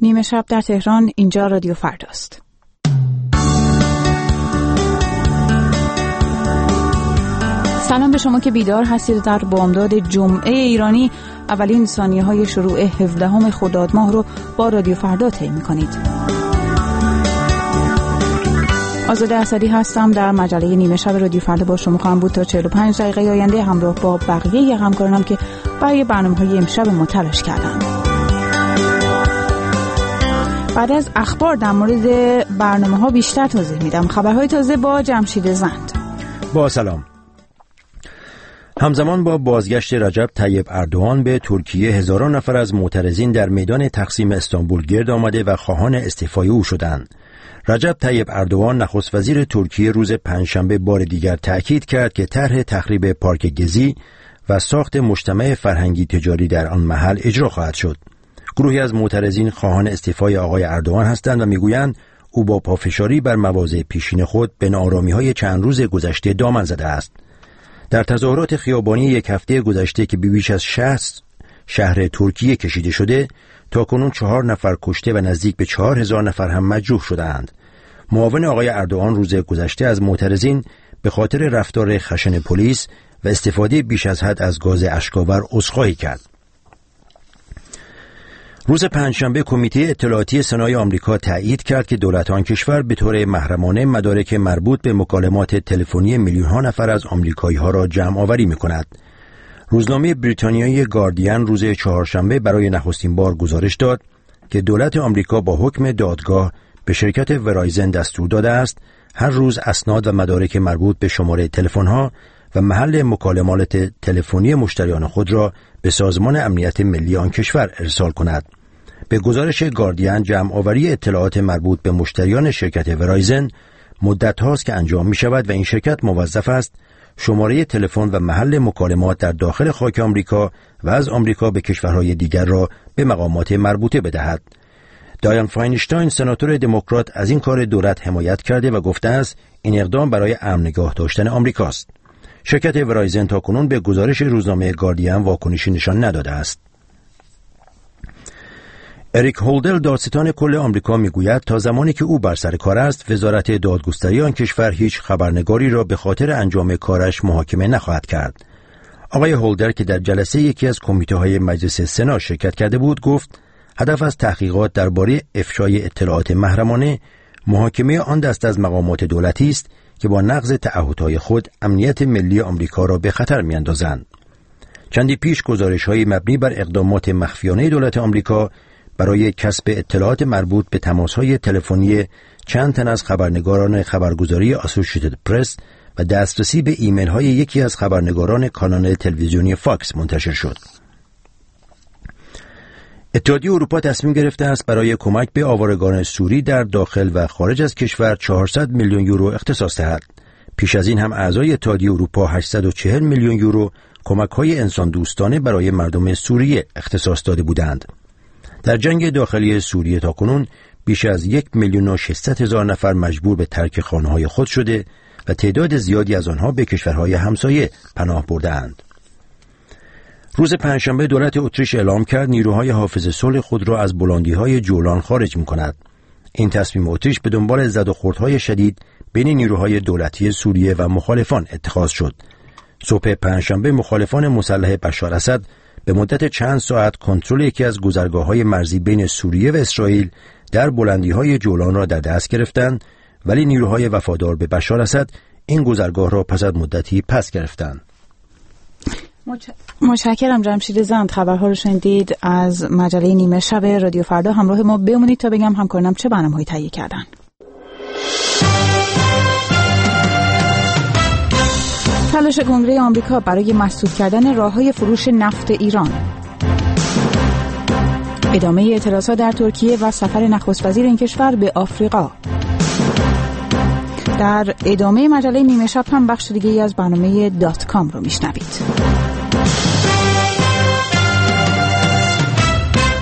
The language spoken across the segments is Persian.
نیمه شب در تهران، اینجا رادیو فرداست. سلام به شما که بیدار هستید در بامداد جمعه ایرانی، اولین ثانیه‌های شروع 17 خرداد ماه رو با رادیو فردا طی می‌کنید. آزاده اسدی هستم. در مجله نیمه شب رادیو فردا با شما خواهم بود تا 45 دقیقه آینده، همراه با بقیه همکارانم که برای برنامه‌های امشب ما تلاش کردن. بعد از اخبار در مورد برنامه‌ها بیشتر توضیح میدم. خبرهای تازه با جمشید زند. با سلام. همزمان با بازگشت رجب طیب اردوغان به ترکیه، هزاران نفر از معترضین در میدان تقسیم استانبول گرد آمده و خواهان استعفای او شدند. رجب طیب اردوغان نخست وزیر ترکیه روز پنجشنبه بار دیگر تأکید کرد که طرح تخریب پارک گزی و ساخت مجتمع فرهنگی تجاری در آن محل اجرا خواهد شد. گروهی از معترضین خواهان استعفای آقای اردوغان هستند و میگویند او با پافشاری بر مواضع پیشین خود به ناآرامی‌های چند روز گذشته دامن زده است. در تظاهرات خیابانی یک هفته گذشته که بیش از 60 شهر ترکیه کشیده شده، تاکنون 4 نفر کشته و نزدیک به 4000 نفر هم مجروح شده‌اند. معاون آقای اردوغان روز گذشته از معترضین به خاطر رفتار خشن پلیس و استفاده بیش از حد از گاز اشک‌آور عذرخواهی کرد. روز پنجشنبه کمیته اطلاعاتی سنای آمریکا تایید کرد که دولت آن کشور به طور محرمانه مدارک مربوط به مکالمات تلفنی میلیون‌ها نفر از آمریکایی‌ها را جمع آوری می‌کند. روزنامه بریتانیایی گاردین روز چهارشنبه برای نخستین بار گزارش داد که دولت آمریکا با حکم دادگاه به شرکت ورایزن دستور داده است هر روز اسناد و مدارک مربوط به شماره تلفن‌ها و محل مکالمات تلفنی مشتریان خود را به سازمان امنیت ملی آن کشور ارسال کند. به گزارش گاردین، جمع آوری اطلاعات مربوط به مشتریان شرکت ورایزن مدت هاست که انجام می شود و این شرکت موظف است شماره تلفن و محل مکالمات در داخل خاک آمریکا و از آمریکا به کشورهای دیگر را به مقامات مربوطه بدهد. دایان فاینشتاین، سناتور دموکرات، از این کار دولت حمایت کرده و گفته است این اقدام برای امن نگاه داشتن آمریکاست. شرکت ورایزن تاکنون به گزارش روزنامه گاردین واکنشی نشان نداده است. اریک هولدر، دادستان کل آمریکا، میگوید تا زمانی که او بر سر کار است، وزارت دادگستری آن کشور هیچ خبرنگاری را به خاطر انجام کارش محاکمه نخواهد کرد. آقای هولدر که در جلسه یکی از کمیته‌های مجلس سنا شرکت کرده بود، گفت هدف از تحقیقات درباره افشای اطلاعات محرمانه محاکمه آن دست از مقامات دولتی است که با نقض تعهدهای خود امنیت ملی آمریکا را به خطر می‌اندازند. چندی پیش گزارش‌های مبنی بر اقدامات مخفیانه دولت آمریکا برای کسب اطلاعات مربوط به تماس‌های تلفنی چند تن از خبرنگاران خبرگزاری اسوسییتد پرس و دسترسی به ایمیل‌های یکی از خبرنگاران کانال تلویزیونی فاکس منتشر شد. اتحادیه اروپا تصمیم گرفته است برای کمک به آوارگان سوری در داخل و خارج از کشور 400 میلیون یورو اختصاص دهد. پیش از این هم اعضای اتحادیه اروپا 840 میلیون یورو کمک‌های انسان دوستانه برای مردم سوریه اختصاص داده بودند. در جنگ داخلی سوریه تاکنون بیش از 1,600,000 نفر مجبور به ترک خانه‌های خود شده و تعداد زیادی از آنها به کشورهای همسایه پناه برده‌اند. روز پنجشنبه دولت اتریش اعلام کرد نیروهای حافظ صلح خود را از بلندی‌های جولان خارج می‌کند. این تصمیم اتریش به دنبال زد و خوردهای شدید بین نیروهای دولتی سوریه و مخالفان اتخاذ شد. صبح پنجشنبه مخالفان مسلح بشار اسد به مدت چند ساعت کنترل یکی از گذرگاه‌های مرزی بین سوریه و اسرائیل در بلندی‌های جولان را در دست گرفتند، ولی نیروهای وفادار به بشار اسد این گذرگاه را پس از مدتی پس گرفتند. متشکرم جمشید زند. خبرها رو شنیدید از مجله نیمه شب رادیو فردا. همراه ما بمونید تا بگم همکارانم چه برنامه‌هایی تهیه کردن. تلاش کنگره آمریکا برای مسدود کردن راه‌های فروش نفت ایران. ادامه اعتراضات در ترکیه و سفر نخست وزیر این کشور به آفریقا. در ادامه مجله نیمه شب هم بخش دیگه‌ای از برنامه .com رو میشنوید. به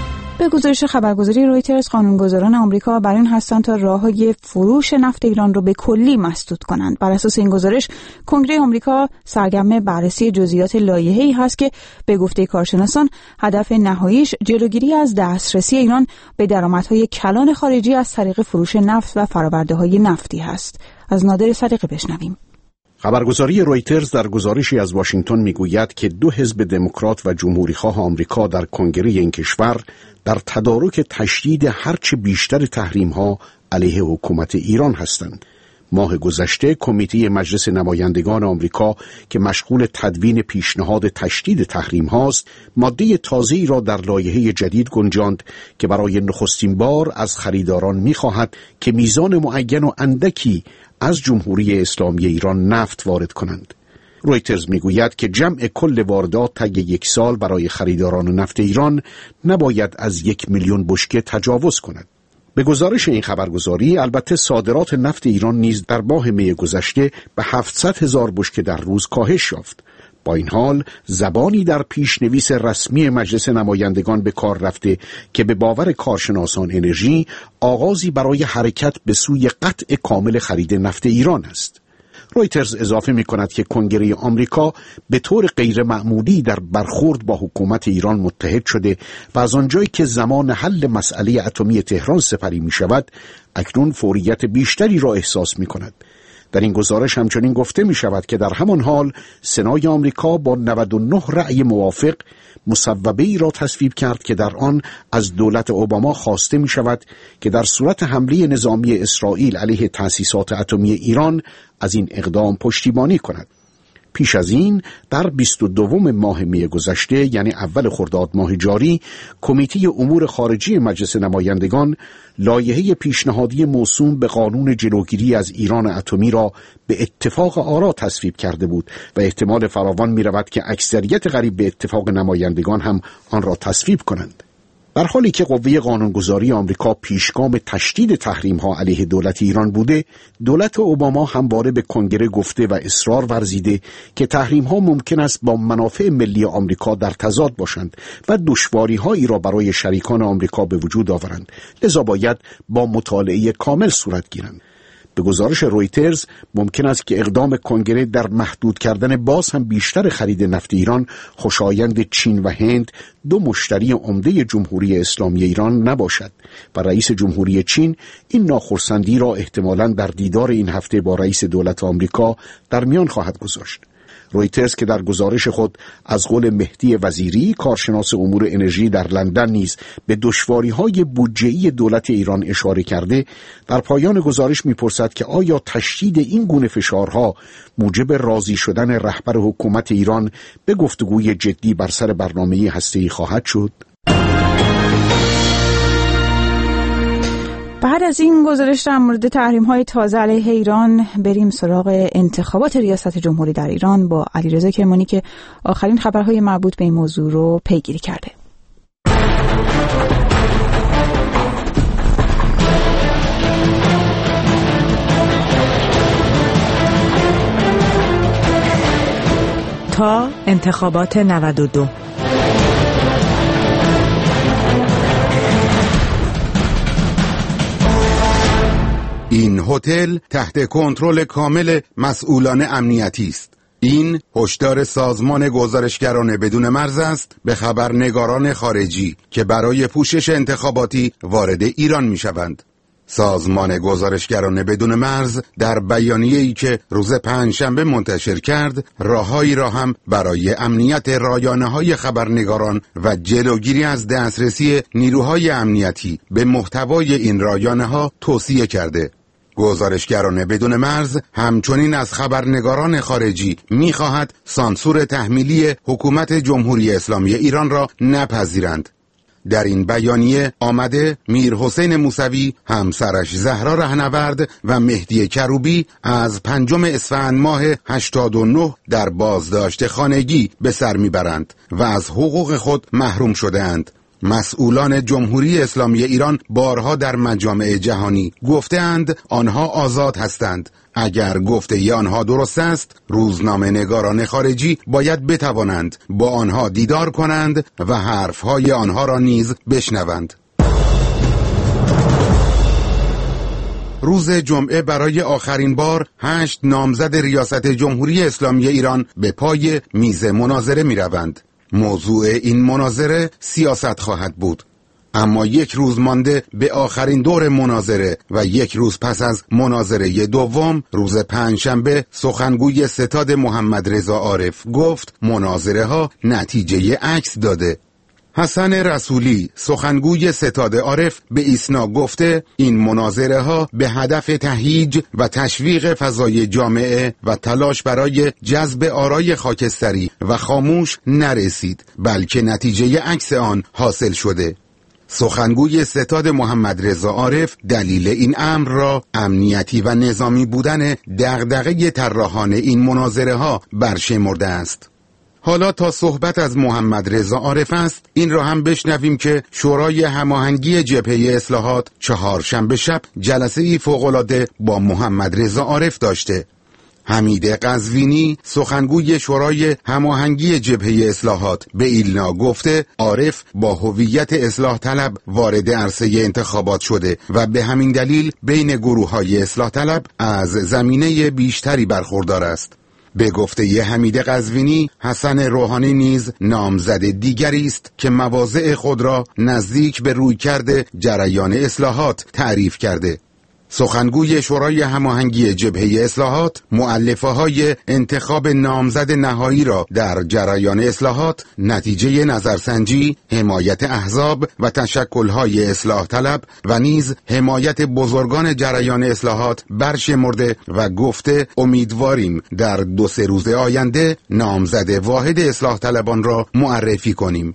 گزارش خبرگزاری رویترز، قانونگذاران آمریکا بر این هستند تا راههای فروش نفت ایران رو به کلی مسدود کنند. بر اساس این گزارش، کنگره آمریکا سرگرم بررسی جزئیات لایحه‌ای هست که به گفته کارشناسان هدف نهاییش جلوگیری از دسترسی ایران به درآمدهای کلان خارجی از طریق فروش نفت و فرآورده‌های نفتی است. از نادر صدیقی بشنویم. خبرگزاری رویترز در گزارشی از واشنگتن میگوید که دو حزب دموکرات و جمهوریخواه آمریکا در کنگره این کشور در تدارک تشدید هرچه بیشتر تحریم‌ها علیه حکومت ایران هستند. ماه گذشته کمیته مجلس نمایندگان آمریکا که مشغول تدوین پیشنهاد تشدید تحریم هاست، ماده تازه‌ای را در لایحه جدید گنجاند که برای نخستین بار از خریداران می‌خواهد که میزان معین و اندکی از جمهوری اسلامی ایران نفت وارد کنند. رویترز میگوید که جمع کل واردات طی یک سال برای خریداران نفت ایران نباید از 1 میلیون بشکه تجاوز کند. به گزارش این خبرگزاری، البته صادرات نفت ایران نیز در ماه می گذشته به 700,000 بشکه در روز کاهش یافت. با این حال زبانی در پیشنویس رسمی مجلس نمایندگان به کار رفته که به باور کارشناسان انرژی آغازی برای حرکت به سوی قطع کامل خرید نفت ایران است. رویترز اضافه می کند که کنگره آمریکا به طور غیر معمولی در برخورد با حکومت ایران متحد شده و از آنجایی که زمان حل مسئله اتمی تهران سپری می شود، اکنون فوریت بیشتری را احساس می کند. در این گزارش همچنین گفته می شود که در همان حال سنای آمریکا با 99 رأی موافق مصوبه‌ای را تصویب کرد که در آن از دولت اوباما خواسته می شود که در صورت حمله نظامی اسرائیل علیه تأسیسات اتمی ایران از این اقدام پشتیبانی کند. پیش از این در 22 ماه می گذشته، یعنی اول خرداد ماه جاری، کمیته امور خارجی مجلس نمایندگان لایحه پیشنهادی موسوم به قانون جلوگیری از ایران اتمی را به اتفاق آرا تصویب کرده بود و احتمال فراوان می رود که اکثریت قریب به اتفاق نمایندگان هم آن را تصویب کنند. در حالی که قوه قانونگذاری آمریکا پیشگام تشدید تحریم‌ها علیه دولت ایران بوده، دولت اوباما همواره به کنگره گفته و اصرار ورزیده که تحریم‌ها ممکن است با منافع ملی آمریکا در تضاد باشند و دشواری‌هایی را برای شریکان آمریکا به وجود آورند، لذا باید با مطالعه کامل صورت گیرند. به گزارش رویترز ممکن است که اقدام کنگره در محدود کردن باز هم بیشتر خرید نفت ایران خوشایند چین و هند، دو مشتری عمده جمهوری اسلامی ایران، نباشد و رئیس جمهوری چین این ناخرسندی را احتمالاً در دیدار این هفته با رئیس دولت آمریکا در میان خواهد گذاشت. رویترز که در گزارش خود از قول مهدی وزیری، کارشناس امور انرژی در لندن، نیز به دشواری‌های بودجه‌ای دولت ایران اشاره کرده، در پایان گزارش می‌پرسد که آیا تشدید این گونه فشارها موجب راضی شدن رهبر حکومت ایران به گفتگوی جدی بر سر برنامه هسته‌ای خواهد شد؟ بعد از این گزارش در مورد تحریم‌های تازه علیه ایران، بریم سراغ انتخابات ریاست جمهوری در ایران با علیرضا کرمانی که آخرین خبرهای مربوط به این موضوع رو پیگیری کرده. تا انتخابات 92. این هتل تحت کنترل کامل مسئولان امنیتی است. این هشدار سازمان گزارشگران بدون مرز است به خبرنگاران خارجی که برای پوشش انتخاباتی وارد ایران می‌شوند. سازمان گزارشگران بدون مرز در بیانیه‌ای که روز پنجشنبه منتشر کرد، راههایی را هم برای امنیت رایانه‌های خبرنگاران و جلوگیری از دسترسی نیروهای امنیتی به محتوای این رایانه‌ها توصیه کرده. گزارشگران بدون مرز همچنین از خبرنگاران خارجی می‌خواهد سانسور تحمیلی حکومت جمهوری اسلامی ایران را نپذیرند. در این بیانیه آمده میرحسین موسوی، همسرش زهرا رهنورد و مهدی کروبی از 5 اسفند ماه 89 در بازداشت خانگی به سر میبرند و از حقوق خود محروم شده‌اند. مسئولان جمهوری اسلامی ایران بارها در مجامع جهانی گفته‌اند آنها آزاد هستند، اگر گفته آنها درست است، روزنامه نگاران خارجی باید بتوانند با آنها دیدار کنند و حرفهای آنها را نیز بشنوند. روز جمعه برای آخرین بار 8 نامزد ریاست جمهوری اسلامی ایران به پای میز مناظره می روند. موضوع این مناظره سیاست خواهد بود. اما یک روز مانده به آخرین دور مناظره و یک روز پس از مناظره دوم، روز پنجشنبه، سخنگوی ستاد محمد رضا عارف گفت مناظره ها نتیجه عکس داده. حسن رسولی، سخنگوی ستاد عارف، به ایسنا گفته این مناظره ها به هدف تهییج و تشویق فضای جامعه و تلاش برای جذب آرای خاکستری و خاموش نرسید، بلکه نتیجه عکس آن حاصل شده. سخنگوی ستاد محمد رضا عارف دلیل این امر را امنیتی و نظامی بودن دغدغه طراحان این مناظره ها برشمرده است. حالا تا صحبت از محمد رضا عارف است، این را هم بشنویم که شورای هماهنگی جبهه اصلاحات چهارشنبه شب جلسه‌ای فوق‌العاده با محمد رضا عارف داشته. حمید قزوینی، سخنگوی شورای هماهنگی جبهه اصلاحات، به ایلنا گفته عارف با هویت اصلاح طلب وارد عرصه انتخابات شده و به همین دلیل بین گروه‌های اصلاح طلب از زمینه بیشتری برخوردار است. به گفته حمید قزوینی، حسن روحانی نیز نامزد دیگری است که مواضع خود را نزدیک به رویکرد جریان اصلاحات تعریف کرده. سخنگوی شورای هماهنگی جبهه اصلاحات مؤلفه‌های انتخاب نامزد نهایی را در جریان اصلاحات، نتیجه نظرسنجی، حمایت احزاب و تشکل‌های اصلاح طلب و نیز حمایت بزرگان جریان اصلاحات برشمرده و گفته امیدواریم در 2-3 روز آینده نامزد واحد اصلاح طلبان را معرفی کنیم.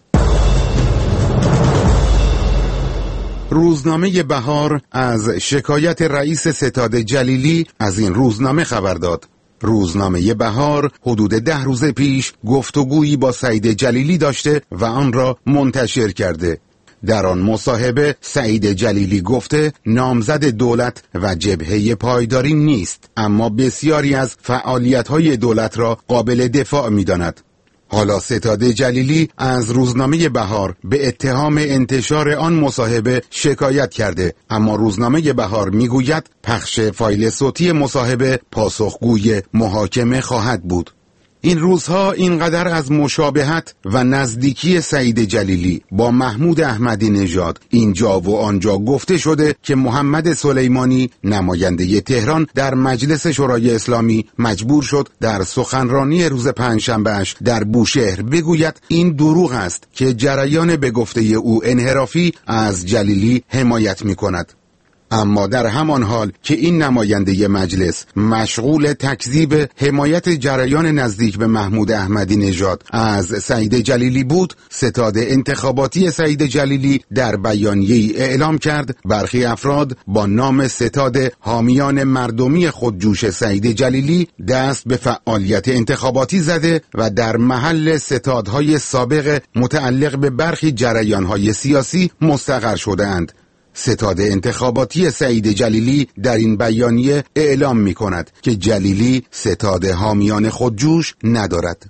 روزنامه بهار از شکایت رئیس ستاد جلیلی از این روزنامه خبر داد. روزنامه بهار حدود 10 روز پیش گفتگویی با سعید جلیلی داشته و آن را منتشر کرده. در آن مصاحبه سعید جلیلی گفته نامزد دولت و جبهه پایداری نیست، اما بسیاری از فعالیت‌های دولت را قابل دفاع می‌داند. حالا ستاد جلیلی از روزنامه بهار به اتهام انتشار آن مصاحبه شکایت کرده، اما روزنامه بهار میگوید پخش فایل صوتی مصاحبه پاسخگوی محاکمه خواهد بود. این روزها اینقدر از مشابهت و نزدیکی سعید جلیلی با محمود احمدی نژاد اینجا و آنجا گفته شده که محمد سلیمانی نماینده تهران در مجلس شورای اسلامی مجبور شد در سخنرانی روز پنجشنبه‌اش در بوشهر بگوید این دروغ است که جریان به گفته او انحرافی از جلیلی حمایت می‌کند. اما در همان حال که این نماینده مجلس مشغول تکذیب حمایت جریان نزدیک به محمود احمدی نژاد از سعید جلیلی بود، ستاد انتخاباتی سعید جلیلی در بیانیه‌ای اعلام کرد برخی افراد با نام ستاد حامیان مردمی خودجوش سعید جلیلی دست به فعالیت انتخاباتی زده و در محل ستادهای سابق متعلق به برخی جریان‌های سیاسی مستقر شده‌اند. ستاد انتخاباتی سعید جلیلی در این بیانیه اعلام می کند که جلیلی ستاد حامیان خودجوش ندارد.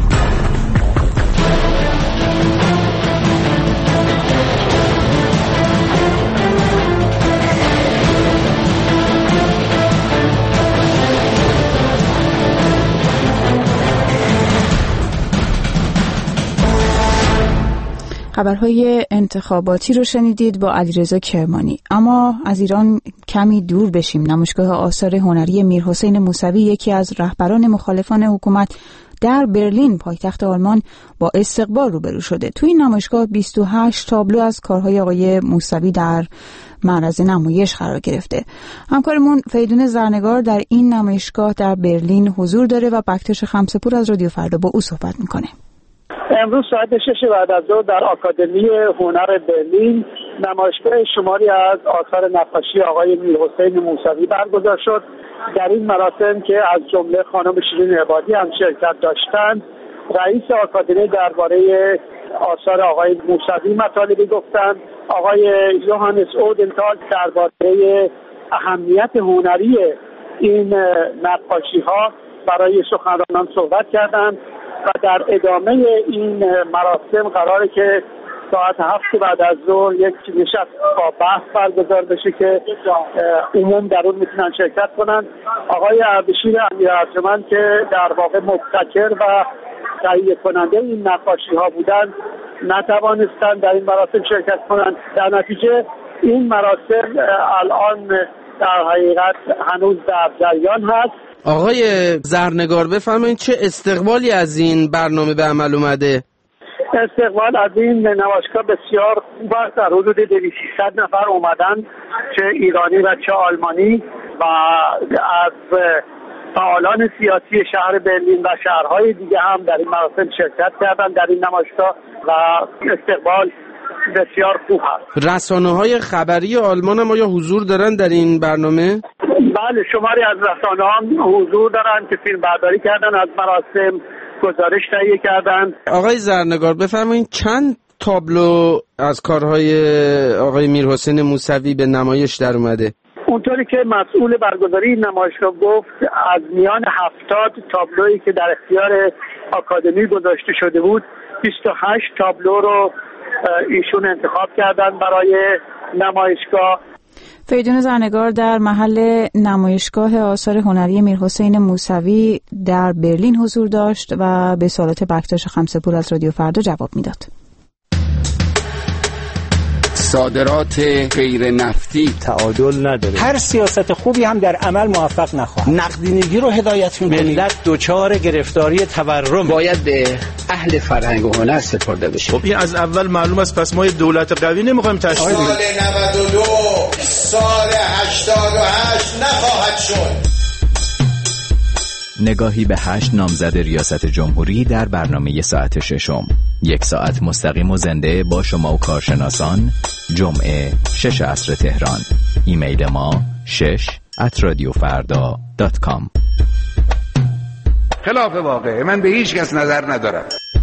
خبرهای انتخاباتی رو شنیدید با علیرضا کرمانی. اما از ایران کمی دور بشیم. نمایشگاه آثار هنری میرحسین موسوی، یکی از رهبران مخالفان حکومت در برلین پایتخت آلمان، با استقبال روبرو شده. تو این نمایشگاه 28 تابلو از کارهای آقای موسوی در معرض نمایش قرار گرفته. همکارمون فریدون زرنگار در این نمایشگاه در برلین حضور داره و بکتاش خمسه‌پور از رادیو فردا با او صحبت میکنه. امروز ساعت 6 بعد از ظهر در آکادمی هنر برلین نمایشگاه شماری از آثار نقاشی آقای میرحسین موسوی برگزار شد. در این مراسم که از جمله خانم شیرین عبادی هم شرکت داشتند، رئیس آکادمی درباره آثار آقای موسوی مطالبی گفتند. آقای یوهانس اودنتال درباره اهمیت هنری این نقاشی‌ها برای سخنرانان صحبت کردند و در ادامه این مراسم قراره که ساعت 7 بعد از ظهر یک نشست با بحث برگزار بشه که عموم در اون میتونن شرکت کنن. آقای اردشیر امیرارجمند که در واقع مبتکر و تهیه کننده این نقاشی ها بودن نتوانستن در این مراسم شرکت کنن. در نتیجه این مراسم الان در حقیقت هنوز در جریان هست. آقای زرنگار بفرمایید چه استقبالی از این برنامه به عمل اومده؟ استقبال از این نمایشگاه بسیار خوب است. در حدود 200 نفر اومدن، چه ایرانی و چه آلمانی، و از فعالان سیاسی شهر برلین و شهرهای دیگه هم در این مراسم شرکت کردن در این نمایشگاه و استقبال بسیار خوب هست. رسانه‌های خبری آلمان هم آیا حضور دارن در این برنامه؟ بله، شماری از رسانه‌ها هم حضور دارن که فیلم برداری کردن، از مراسم گزارش تهیه کردن. آقای زرنگار بفرمایید چند تابلو از کارهای آقای میرحسین موسوی به نمایش در اومده؟ اونطوری که مسئول برگزاری نمایشگاه گفت، از میان 70 تابلویی که در اختیار آکادمی گذاشته شده بود 28 تابلو رو ایشون انتخاب کردن برای نمایشگاه. فریدون زرنگار در محل نمایشگاه آثار هنری میرحسین موسوی در برلین حضور داشت و به سوالات بکتاش خمسه‌پور از رادیو فردا جواب میداد. صادرات غیر نفتی تعادل نداره. هر سیاست خوبی هم در عمل موفق نخواهد. نقدینگی رو هدایت می‌کنه. ملت دچار گرفتاری تورم. باید به اهل فرهنگ و هنر سپرده بشه. خب این از اول معلوم است، پس ما دولت قوی نمی‌خوایم تشکیل بدیم. سال 92 سال 88 نخواهد شد. نگاهی به 8 نامزد ریاست جمهوری در برنامه ساعت ششم. 1 ساعت مستقیم و زنده با شما و کارشناسان. جمعه 6 عصر تهران. ایمیل ما shesh@radiofarda.com. خلاف واقعه، من به هیچ کس نظر ندارم.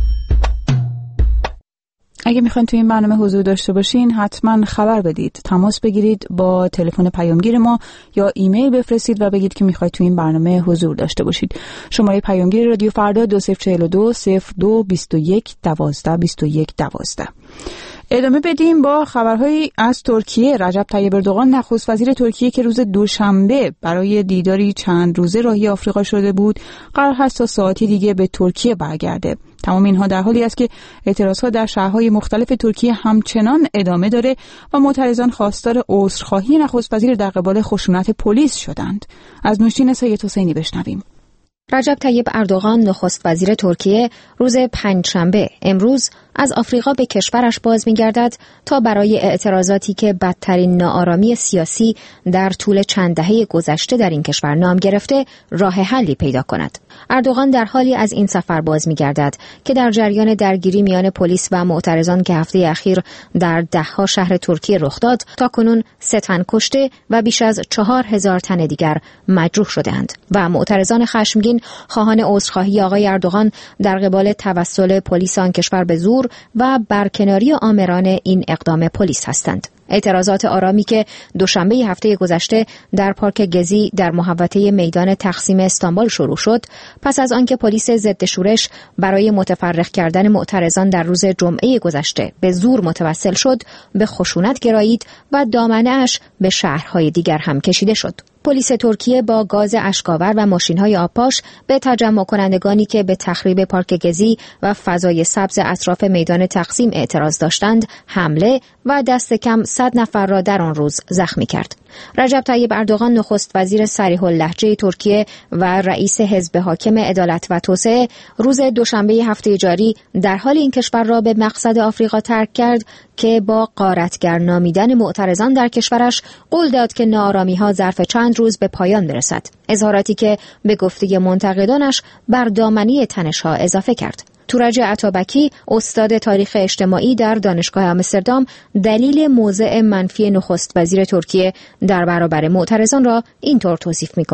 اگه میخواین تو این برنامه حضور داشته باشین حتما خبر بدید، تماس بگیرید با تلفن پیامگیر ما یا ایمیل بفرستید و بگید که میخواید تو این برنامه حضور داشته باشید. شماره پیامگیر رادیو فردا 2042 02 21 12 21 12. ادامه بدیم با خبرهایی از ترکیه. رجب طیب اردوغان نخست وزیر ترکیه که روز دوشنبه برای دیداری چند روزه راهی آفریقا شده بود، قرار هست تا ساعتی دیگه به ترکیه برگرده. تمام اینها در حالی است که اعتراضها در شهرهای مختلف ترکیه همچنان ادامه داره و معترضان خواستار عذرخواهی نخست وزیر در قبال خشونت پلیس شدند. از نوشین سید حسینی بشنویم. رجب طیب اردوغان نخست وزیر ترکیه روز پنجشنبه امروز از آفریقا به کشورش باز می‌گردد تا برای اعتراضاتی که بدترین ناآرامی سیاسی در طول چند دهه گذشته در این کشور نام گرفته راه حلی پیدا کند. اردوغان در حالی از این سفر باز می‌گردد که در جریان درگیری میان پلیس و معترضان که هفته اخیر در ده‌ها شهر ترکیه رخ داد، تاکنون 3 تن کشته و بیش از 4000 تن دیگر مجروح شده‌اند و معترضان خشمگین خواهان عذرخواهی آقای اردوغان در قبال توسل پلیس آن کشور به زور و برکناری آمرانه این اقدام پلیس هستند. اعتراضات آرامی که دوشنبه هفته گذشته در پارک گزی در محوطه میدان تقسیم استانبول شروع شد، پس از آنکه پلیس ضد شورش برای متفرق کردن معترضان در روز جمعه گذشته به زور متوسل شد، به خشونت گرایید و دامنه‌اش به شهرهای دیگر هم کشیده شد. پلیس ترکیه با گاز اشک‌آور و ماشین‌های آبپاش به تجمع کنندگانی که به تخریب پارک گزی و فضای سبز اطراف میدان تقسیم اعتراض داشتند حمله و دست کم 100 نفر را در آن روز زخمی کرد. رجب طیب اردوغان نخست وزیر صریح اللهجه ترکیه و رئیس حزب حاکم عدالت و توسعه روز دوشنبه هفته جاری در حال این کشور را به مقصد آفریقا ترک کرد که با غارتگر نامیدن معترضان در کشورش قول داد که ناآرامی‌ها ظرف چند روز به پایان برسد. اظهاراتی که به گفته منتقدانش بر دامنی تنش‌ها اضافه کرد. تورج عطابکی، استاد تاریخ اجتماعی در دانشگاه آمستردام، دلیل موضع منفی نخست وزیر ترکیه در برابر معترضان را اینطور توصیف می‌کند.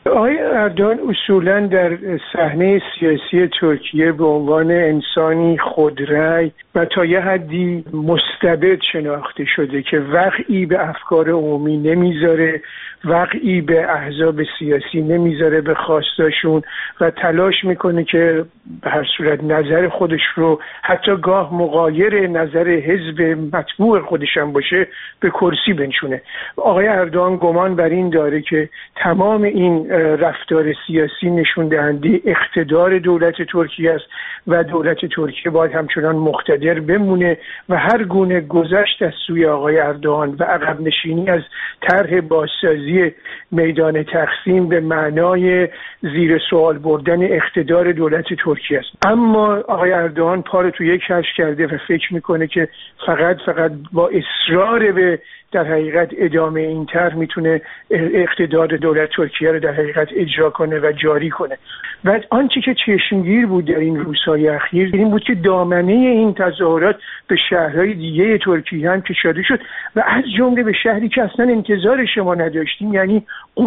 آقای اردوغان اصولا در صحنه سیاسی ترکیه به عنوان انسانی خودرأی و تا یه حدی مستبد شناخته شده که وقعی به افکار عمومی نمیذاره، وقعی به احزاب سیاسی نمیذاره به خواستاشون و تلاش میکنه که به هر صورت نظر خودش رو حتی گاه مغایر نظر حزب مطبوع خودش هم باشه به کرسی بنشونه. آقای اردوغان گمان بر این داره که تمام این رفتار سیاسی نشون دهنده اقتدار دولت ترکیه است و دولت ترکیه باید همچنان مقتدر بمونه و هر گونه گذشت از سوی آقای اردوغان و عقب نشینی از طرح بازسازی میدان تقسیم به معنای زیر سوال بردن اقتدار دولت ترکیه است. اما آقای اردوغان پا رو تو یک کش کرده و فکر میکنه که فقط با اصرار به در حقیقت ادامه این طرح میتونه اقتدار دولت ترکیه رو در حقیقت اجرا کنه و جاری کنه. و آنچه که چشمگیر بود در این روزهای اخیر این بود که دامنه این تظاهرات به شهرهای دیگه ترکیه هم کشیده شد و از جمله به شهری که اصلا انتظار شما نداشتیم، یعنی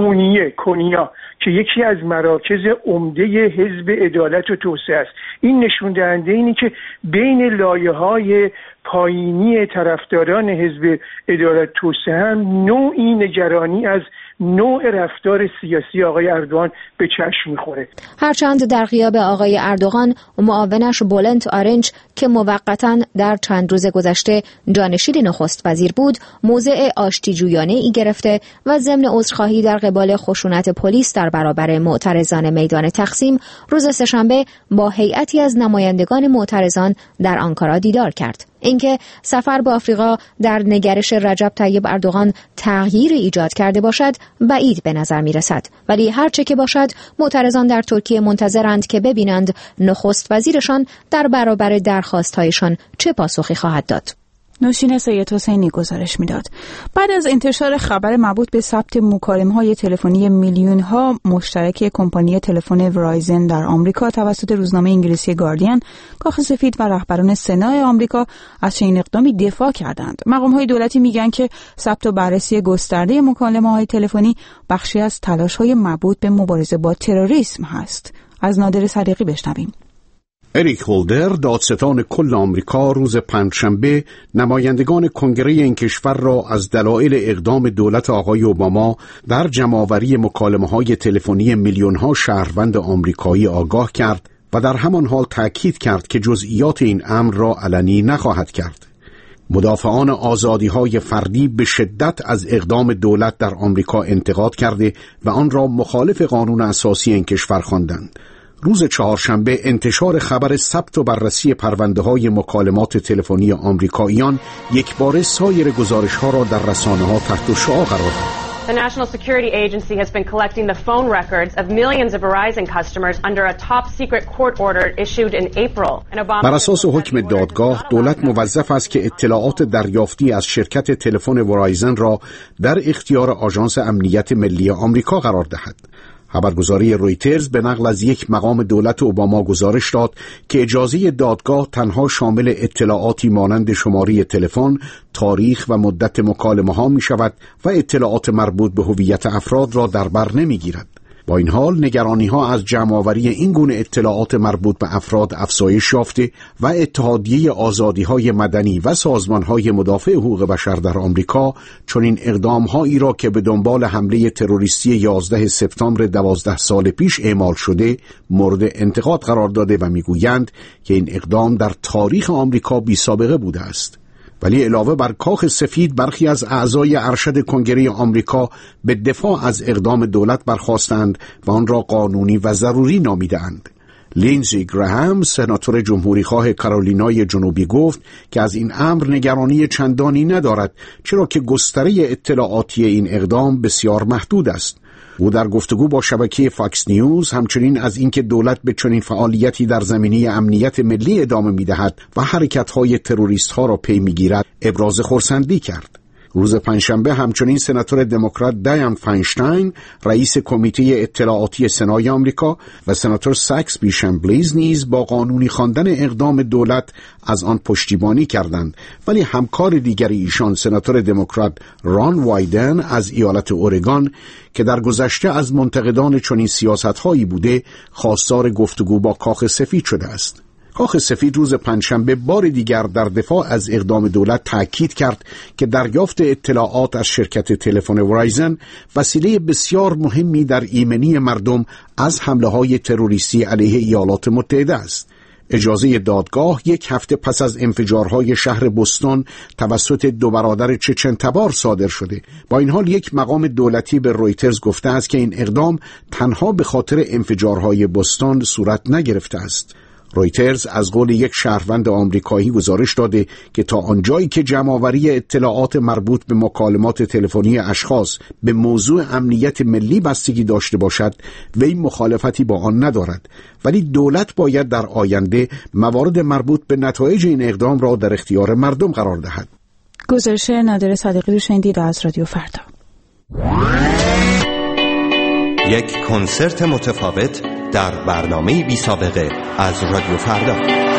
کنیا که یکی از مراکز عمده حزب عدالت و توسعه است. این نشون دهنده اینی که بین لایه‌های پایینی طرفداران حزب عدالت توسعه هم نوعی نگرانی از نوع رفتار سیاسی آقای اردوغان به چشم میخوره. هرچند در غیاب آقای اردوغان معاونش بولنت آرنج که موقتاً در چند روز گذشته جانشین نخست وزیر بود موضع آشتیجویانه ای گرفته و ضمن عذرخواهی در قبال خشونت پلیس در برابر معترضان میدان تقسیم روز سه‌شنبه با هیئتی از نمایندگان معترضان در آنکارا دیدار کرد. اینکه سفر به آفریقا در نگرش رجب طیب اردوغان تغییر ایجاد کرده باشد بعید به نظر می رسد، ولی هر چه که باشد معترضان در ترکیه منتظرند که ببینند نخست وزیرشان در برابر درخواست‌هایشان چه پاسخی خواهد داد. نوشین سید حسینی گزارش میداد. بعد از انتشار خبر مربوط به ثبت مکالمه‌های تلفنی میلیون‌ها مشترک کمپانی تلفن ورایزن در آمریکا توسط روزنامه انگلیسی گاردین، کاخ سفید و رهبران سنا آمریکا از چنین اقدامی دفاع کردند. مقام‌های دولتی میگن که ثبت و بررسی گسترده مکالمه‌های تلفنی بخشی از تلاش‌های مربوط به مبارزه با تروریسم هست. از نادر صدیقی بشنویم. اریک هولدر، دادستان کل آمریکا، روز پنجشنبه نمایندگان کنگره این کشور را از دلایل اقدام دولت آقای اوباما در جمع‌آوری مکالمه‌های تلفنی میلیون‌ها شهروند آمریکایی آگاه کرد و در همان حال تأکید کرد که جزئیات این امر را علنی نخواهد کرد. مدافعان آزادی‌های فردی به شدت از اقدام دولت در آمریکا انتقاد کرده و آن را مخالف قانون اساسی این کشور خواندند. روز چهارشنبه انتشار خبر ثبت و بررسی پرونده‌های مکالمات تلفنی آمریکاییان یکباره سایر گزارش‌ها را در رسانه‌ها تحت شعاع قرار داد. The National Security Agency has been collecting the phone records of millions of Verizon customers under a top-secret court order issued in April. بر اساس حکم دادگاه، دولت موظف است که اطلاعات دریافتی از شرکت تلفن ورایزن را در اختیار آژانس امنیت ملی آمریکا قرار دهد. خبرگزاری رویترز به نقل از یک مقام دولت اوباما گزارش داد که اجازه دادگاه تنها شامل اطلاعاتی مانند شماره تلفن، تاریخ و مدت مکالمه ها می شود و اطلاعات مربوط به هویت افراد را در بر نمی گیرد. با این حال نگرانی ها از جمع‌آوری این گونه اطلاعات مربوط به افراد افزایش یافته و اتحادیه آزادی‌های مدنی و سازمان‌های مدافع حقوق بشر در آمریکا چنین اقدام‌هایی را که به دنبال حمله تروریستی 11 سپتامبر 12 سال پیش اعمال شده مورد انتقاد قرار داده و می‌گویند که این اقدام در تاریخ آمریکا بی‌سابقه بوده است. ولی علاوه بر کاخ سفید، برخی از اعضای ارشد کنگره آمریکا به دفاع از اقدام دولت برخاستند و آن را قانونی و ضروری نامیدند. لینزی گراهام، سناتور جمهوریخواه کارولینای جنوبی، گفت که از این امر نگرانی چندانی ندارد، چرا که گستره اطلاعاتی این اقدام بسیار محدود است. او در گفتگو با شبکه فاکس نیوز همچنین از اینکه دولت به چنین فعالیتی در زمینه امنیت ملی ادامه می‌دهد و حرکت‌های تروریست‌ها را پی می‌گیرد ابراز خرسندی کرد. روز پنجشنبه همچنین سناتور دموکرات دیان فاینشتاین رئیس کمیته اطلاعاتی سنای آمریکا و سناتور ساکس بی شمبلیز نیز با قانونی خواندن اقدام دولت از آن پشتیبانی کردند، ولی همکار دیگری ایشان سناتور دموکرات ران وایدن از ایالت اورگان که در گذشته از منتقدان چنین سیاست‌هایی بوده خواستار گفتگو با کاخ سفید شده است. کاخ سفید روز پنجشنبه بار دیگر در دفاع از اقدام دولت تأکید کرد که دریافت اطلاعات از شرکت تلفن ورایزن وسیله بسیار مهمی در ایمنی مردم از حمله‌های تروریستی علیه ایالات متحده است. اجازه دادگاه یک هفته پس از انفجارهای شهر بوستون توسط دو برادر چچن تبار صادر شده. با این حال یک مقام دولتی به رویترز گفته است که این اقدام تنها به خاطر انفجارهای بوستون صورت نگرفته است. رویترز از قول یک شهروند آمریکایی گزارش داده که تا آنجایی که جمع‌آوری اطلاعات مربوط به مکالمات تلفنی اشخاص به موضوع امنیت ملی بستگی داشته باشد، وی مخالفتی با آن ندارد، ولی دولت باید در آینده موارد مربوط به نتایج این اقدام را در اختیار مردم قرار دهد. گزارش نادر صادقی رو شنیدید از رادیو فردا. یک کنسرت متفاوت در برنامه بی سابقه از رادیو فردا.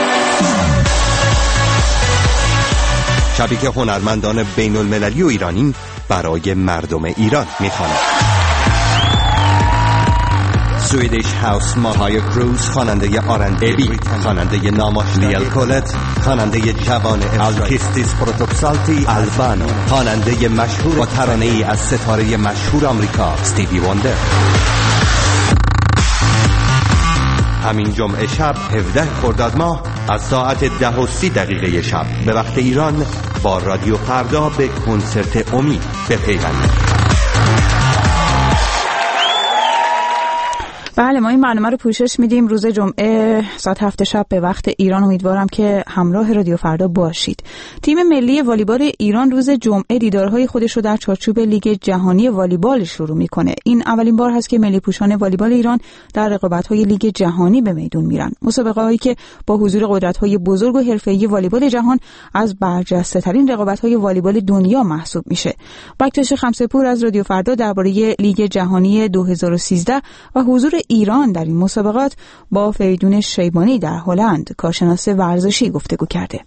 شبی که هنرمندان بین المللی و ایرانی برای مردم ایران میخوانند. سویدیش هاوس ماهای کروز خواننده آرندبی، خواننده ناماشنای کولت، خواننده جوان الکیستیس پروتوکسالتی آلبانو، خواننده مشهور و ترانه‌ای از ستاره مشهور آمریکا استیوی وندر. همین جمعه شب 17 خرداد ماه از ساعت 10:30 شب به وقت ایران با رادیو فردا به کنسرت امید بپیوندید. بله، ما این برنامه رو پوشش میدیم روز جمعه ساعت 7 شب به وقت ایران. امیدوارم که همراه رادیو فردا باشید. تیم ملی والیبال ایران روز جمعه دیدارهای خودش رو در چارچوب لیگ جهانی والیبال شروع میکنه. این اولین بار هست که ملی پوشان والیبال ایران در رقابت‌های لیگ جهانی به میدون میرن. مسابقه‌هایی که با حضور قدرت‌های بزرگ و حرفه‌ای والیبال جهان از برجسته‌ترین رقابت‌های والیبال دنیا محسوب میشه. بکتاش خمسه‌پور از رادیو فردا درباره لیگ جهانی 2013 و حضور ایران در این مسابقات با فریدون شیبانی در هلند کارشناس ورزشی گفتگو کرده.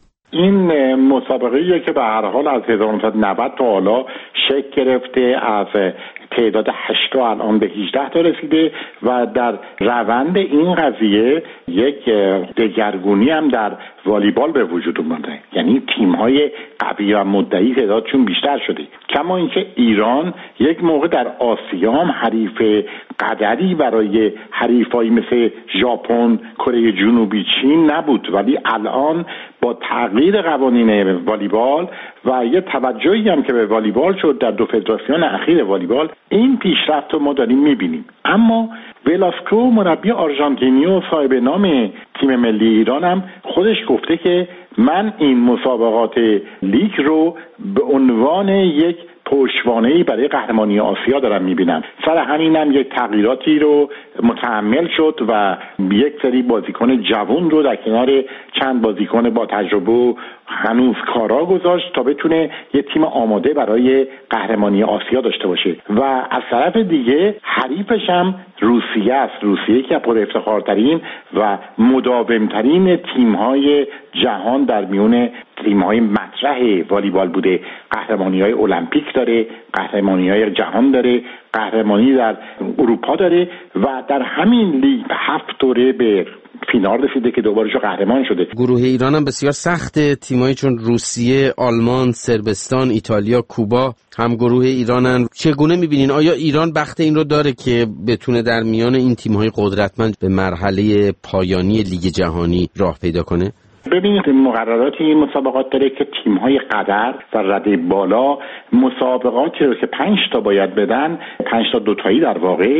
این مسابقه‌ایه که به هر حال از 1990 تا حالا شکل گرفته، از تعداد 8 تا الان به 18 تا رسیده و در روند این قضیه یک دگرگونی هم در والیبال به وجود اومده، یعنی تیم‌های قوی و مدعی تعدادشون بیشتر شده. کما اینکه ایران یک موقع در آسیا هم حریف قدری برای حریفایی مثل ژاپن، کره جنوبی، چین نبود، ولی الان با تغییر قوانین والیبال و یه توجهی هم که به والیبال شد در دو فدراسیون اخیر والیبال، این پیشرفت رو ما داریم می‌بینیم. اما ولاسکو مربی آرژانتینی و صاحب نام تیم ملی ایران هم خودش گفته که من این مسابقات لیگ رو به عنوان یک پشتوانه‌ای برای قهرمانی آسیا دارم می‌بینم. سر همینم یک تغییراتی رو متحمل شد و یک سری بازیکن جوان رو در کنار چند بازیکن با تجربه و هنوز کارا گذاشت تا بتونه یه تیم آماده برای قهرمانی آسیا داشته باشه. و از طرف دیگه حریفش هم روسیه است. روسیه که پر افتخارترین و مداومترین تیم‌های جهان در میون تیم‌های مطرح والیبال بوده. قهرمانی‌های المپیک داره، قهرمانی‌های جهان داره، قهرمانی در اروپا داره و در همین لیگ 7 دوره به فینال رسیده که دوباره‌شو قهرمان شده. گروه ایران هم بسیار سخته، تیمایی چون روسیه، آلمان، صربستان، ایتالیا، کوبا هم گروه ایرانن. چگونه می‌بینین آیا ایران بخت این رو داره که بتونه در میان این تیم‌های قدرتمند به مرحله پایانی لیگ جهانی راه پیدا کنه؟ ببینید مقررات این مسابقات داره که تیم‌های قدر و رده بالا مسابقاتی رو که 5 تا باید بدن، 5 تا دوتایی در واقع،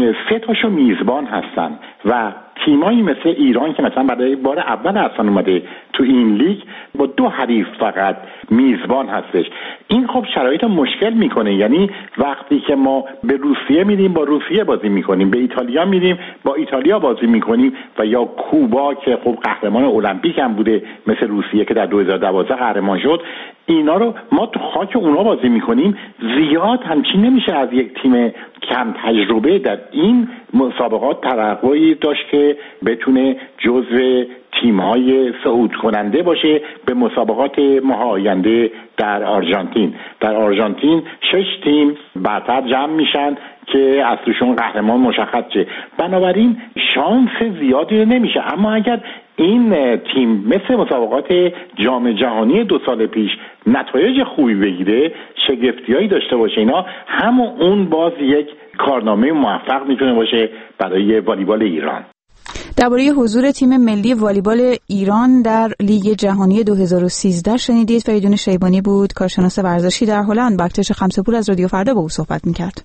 3 تاشو میزبان هستن و تیمایی مثل ایران که مثلا برای بار اول اصلا اومده تو این لیگ با 2 حریف فقط میزبان هستش. این خب شرایط مشکل میکنه، یعنی وقتی که ما به روسیه میریم با روسیه بازی میکنیم، به ایتالیا میریم با ایتالیا بازی میکنیم و یا کوبا که خب قهرمان المپیک هم بوده مثل روسیه که در 2012 قهرمان شد، اینا رو ما تو خاک اونا بازی میکنیم. زیاد همچین نمیشه از یک تیم کم تجربه در این مسابقات توقعی داشت که بتونه جزو تیم‌های صعود کننده باشه به مسابقات ماه آینده در آرژانتین. در آرژانتین 6 تیم برتر جمع میشن که از توشون قهرمان مشخص شه. بنابراین شانس زیادی رو نمیشه. اما اگر این تیم مثل مسابقات جام جهانی 2 سال پیش نتایج خوبی بگیره، شگفتیایی داشته باشه، اینا همون اون باز یک کارنامه موفق میتونه باشه برای والیبال ایران. درباره حضور تیم ملی والیبال ایران در لیگ جهانی 2013 شنیدید. فریدون شیبانی بود، کارشناس ورزشی در هلند. بکتش خمسه‌پور از رادیو فردا با او صحبت می‌کرد.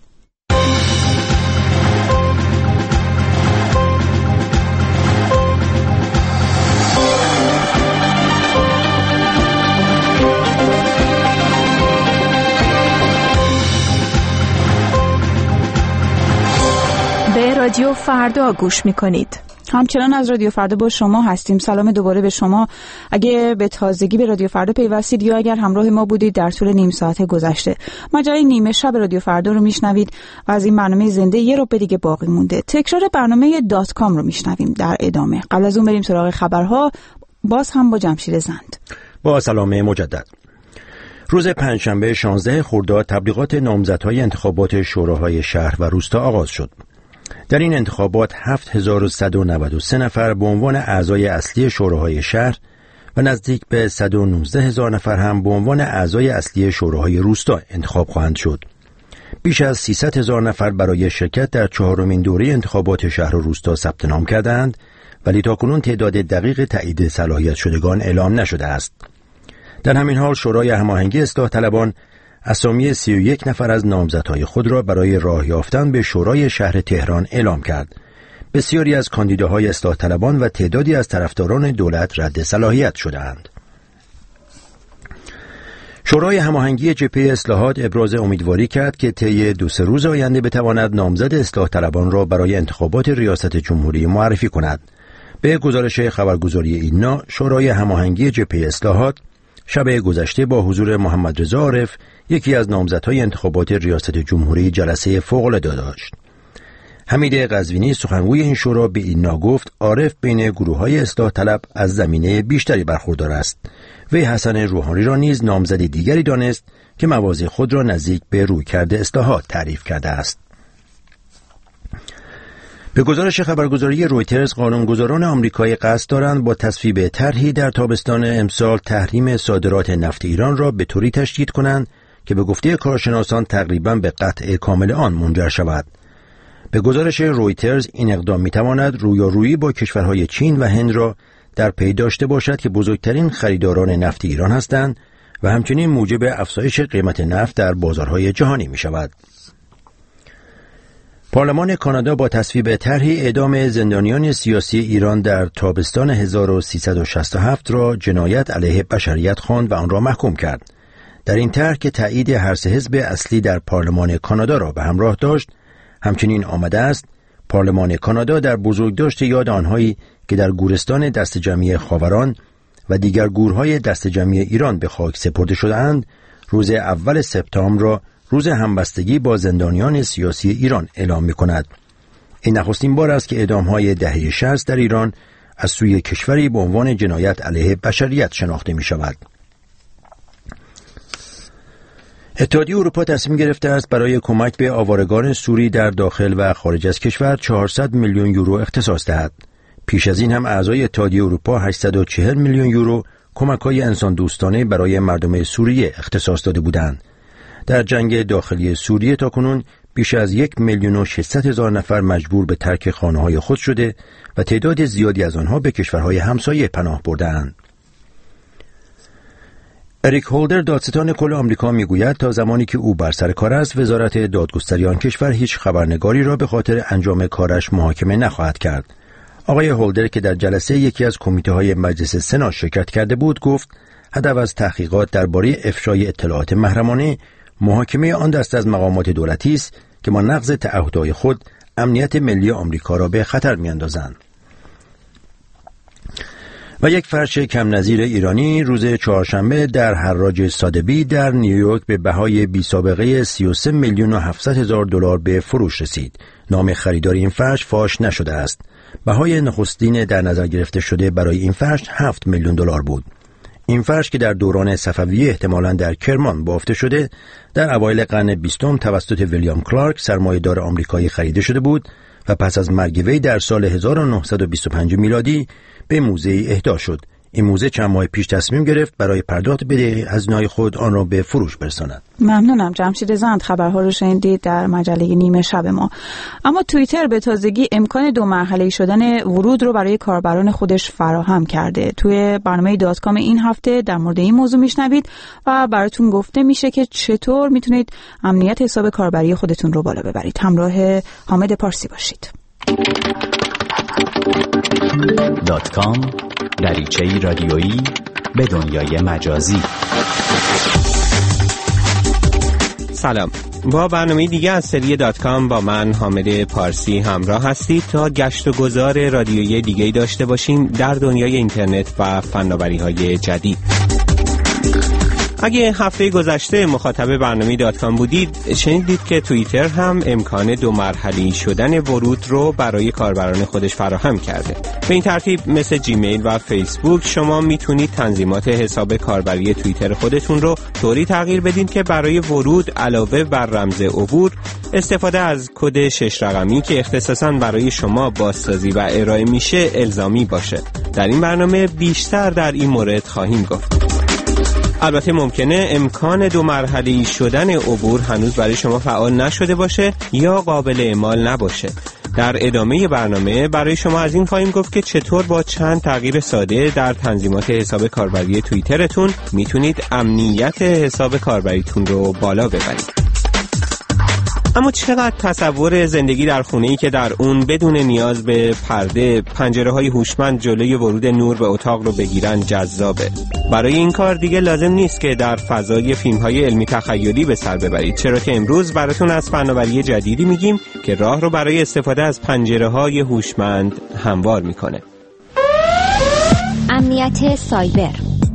به رادیو فردا گوش می‌کنید. همچنان از رادیو فردا با شما هستیم. سلام دوباره به شما. اگه به تازگی به رادیو فردا پیوستید یا اگر همراه ما بودید در طول نیم ساعت گذشته، مجله نیمه شب رادیو فردا رو میشنوید و از این برنامه زنده یه رو به دیگه باقی مونده. تکرار برنامه .com رو میشنویم در ادامه. قبل از اون بریم سراغ خبرها، باز هم با جمشید زند. با سلام مجدد. روز پنجشنبه 16 خرداد تبلیغات نامزدهای انتخابات شوراهای شهر و روستا آغاز شد. در این انتخابات 7193 نفر به عنوان اعضای اصلی شوراهای شهر و نزدیک به 119,000 نفر هم به عنوان اعضای اصلی شوراهای روستا انتخاب خواهند شد. بیش از 300,000 نفر برای شرکت در 4مین دوره انتخابات شهر و روستا ثبت نام کردند، ولی تاکنون تعداد دقیق تایید صلاحیت شدگان اعلام نشده است. در همین حال شورای هماهنگی اصلاح طلبان اسامی 31 نفر از نامزدهای خود را برای راه یافتن به شورای شهر تهران اعلام کرد. بسیاری از کاندیداهای اصلاح طلبان و تعدادی از طرفداران دولت رد صلاحیت شدند. شورای هماهنگی جبهه اصلاحات ابراز امیدواری کرد که طی 2-3 روز آینده بتواند نامزد اصلاح طلبان را برای انتخابات ریاست جمهوری معرفی کند. به گزارش خبرگزاری اینا، شورای هماهنگی جبهه اصلاحات شب گذشته با حضور محمد رضا عارف، یکی از نامزدهای انتخابات ریاست جمهوری، جلسه فوق‌العاده داشت. حمید قزوینی سخنگوی این شورا به اینا گفت عارف بین گروه‌های اصلاح طلب از زمینه بیشتری برخوردار است. وی حسن روحانی را نیز نامزد دیگری دانست که مواضع خود را نزدیک به رویکرد اصلاحات تعریف کرده است. به گزارش خبرگزاری رویترز، قانونگذاران آمریکایی قصد دارند با تصویب طرحی در تابستان امسال تحریم صادرات نفت ایران را به طوری تشدید کنند که به گفته کارشناسان تقریباً به قطع کامل آن منجر شود. به گزارش رویترز این اقدام می‌تواند رویارویی با کشورهای چین و هند را در پی داشته باشد که بزرگترین خریداران نفت ایران هستند و همچنین موجب افزایش قیمت نفت در بازارهای جهانی می‌شود. پارلمان کانادا با تصویب طرحی اعدام زندانیان سیاسی ایران در تابستان 1367 را جنایت علیه بشریت خواند و آن را محکوم کرد. در این طرح که تایید هر سه حزب اصلی در پارلمان کانادا را به همراه داشت، همچنین آمده است پارلمان کانادا در بزرگداشت یاد آنهایی که در گورستان دسته جمعی خاوران و دیگر گورهای دسته جمعی ایران به خاک سپرده شده‌اند، روز اول سپتامبر را روز همبستگی با زندانیان سیاسی ایران اعلام می‌کند. این نخستین بار است که اعدام‌های دهه 60 در ایران از سوی کشوری به عنوان جنایت علیه بشریت شناخته می‌شود. اتحادیه اروپا تصمیم گرفته است برای کمک به آوارگان سوری در داخل و خارج از کشور 400 میلیون یورو اختصاص دهد. پیش از این هم اعضای اتحادیه اروپا 840 میلیون یورو کمک‌های انسان دوستانه برای مردم سوریه اختصاص داده بودند. در جنگ داخلی سوریه تاکنون بیش از 1,600,000 نفر مجبور به ترک خانه‌های خود شده و تعداد زیادی از آنها به کشورهای همسایه پناه برده‌اند. اریک هولدر، دادستان کل آمریکا، میگوید تا زمانی که او بر سر کار است، وزارت دادگستری آن کشور هیچ خبرنگاری را به خاطر انجام کارش محاکمه نخواهد کرد. آقای هولدر که در جلسه یکی از کمیته‌های مجلس سنا شرکت کرده بود، گفت هدف از تحقیقات درباره افشای اطلاعات محرمانه محاکمه آن دست از مقامات دولتی است که با نقض تعهدهای خود امنیت ملی آمریکا را به خطر می‌اندازند. و یک فرش کم نظیر ایرانی روز چهارشنبه در حراج سادبی در نیویورک به بهای بی سابقه 33,700,000 دلار به فروش رسید. نام خریدار این فرش فاش نشده است. بهای نخستین در نظر گرفته شده برای این فرش 7 میلیون دلار بود. این فرش که در دوران صفویه احتمالاً در کرمان بافته شده، در اوایل قرن 20 توسط ویلیام کلارک سرمایه‌دار آمریکایی خریده شده بود و پس از مرگ وی در سال 1925 میلادی به موزه اهدا شد. این موزه چند ماه پیش تصمیم گرفت برای پرداخت بدهی هزینه‌های خود آن را به فروش برساند. ممنونم. جمشید زند خبرها رو شنیدید در مجله نیمه شب ما. اما توییتر به تازگی امکان 2 مرحله‌ای شدن ورود رو برای کاربران خودش فراهم کرده. توی برنامه .com این هفته در مورد این موضوع میشنوید و براتون گفته میشه که چطور میتونید امنیت حساب کاربری خودتون رو بالا ببرید. همراه حامد پارسی باشید. .com دریچه‌ای رادیویی به دنیای مجازی. سلام، با برنامه دیگه از سری .com با من حامد پارسی همراه هستید تا گشت و گذار رادیویی دیگه‌ای داشته باشیم در دنیای اینترنت و فناوری‌های جدید. اگه هفته گذشته مخاطب برنامه .com بودید، شنیدید که توییتر هم امکان 2 مرحله‌ای شدن ورود رو برای کاربران خودش فراهم کرده. به این ترتیب مثل جیمیل و فیسبوک شما میتونید تنظیمات حساب کاربری توییتر خودتون رو طوری تغییر بدید که برای ورود علاوه بر رمز عبور استفاده از کد 6 رقمی که اختصاصاً برای شما بازسازی و ارائه میشه الزامی باشه. در این برنامه بیشتر در این مورد خواهیم گفت. البته ممکنه امکان 2 مرحله‌ای شدن عبور هنوز برای شما فعال نشده باشه یا قابل اعمال نباشه. در ادامه برنامه برای شما از این خواهیم گفت که چطور با چند تغییر ساده در تنظیمات حساب کاربری توییترتون میتونید امنیت حساب کاربریتون رو بالا ببرید. اما چقدر تصور زندگی در خونه‌ای که در اون بدون نیاز به پرده پنجره‌های هوشمند جلوی ورود نور به اتاق رو بگیرن جذابه. برای این کار دیگه لازم نیست که در فضای فیلم‌های علمی تخیلی به سر ببرید، چرا که امروز براتون از فناوری جدیدی میگیم که راه رو برای استفاده از پنجره‌های هوشمند هموار میکنه. امنیت سایبر.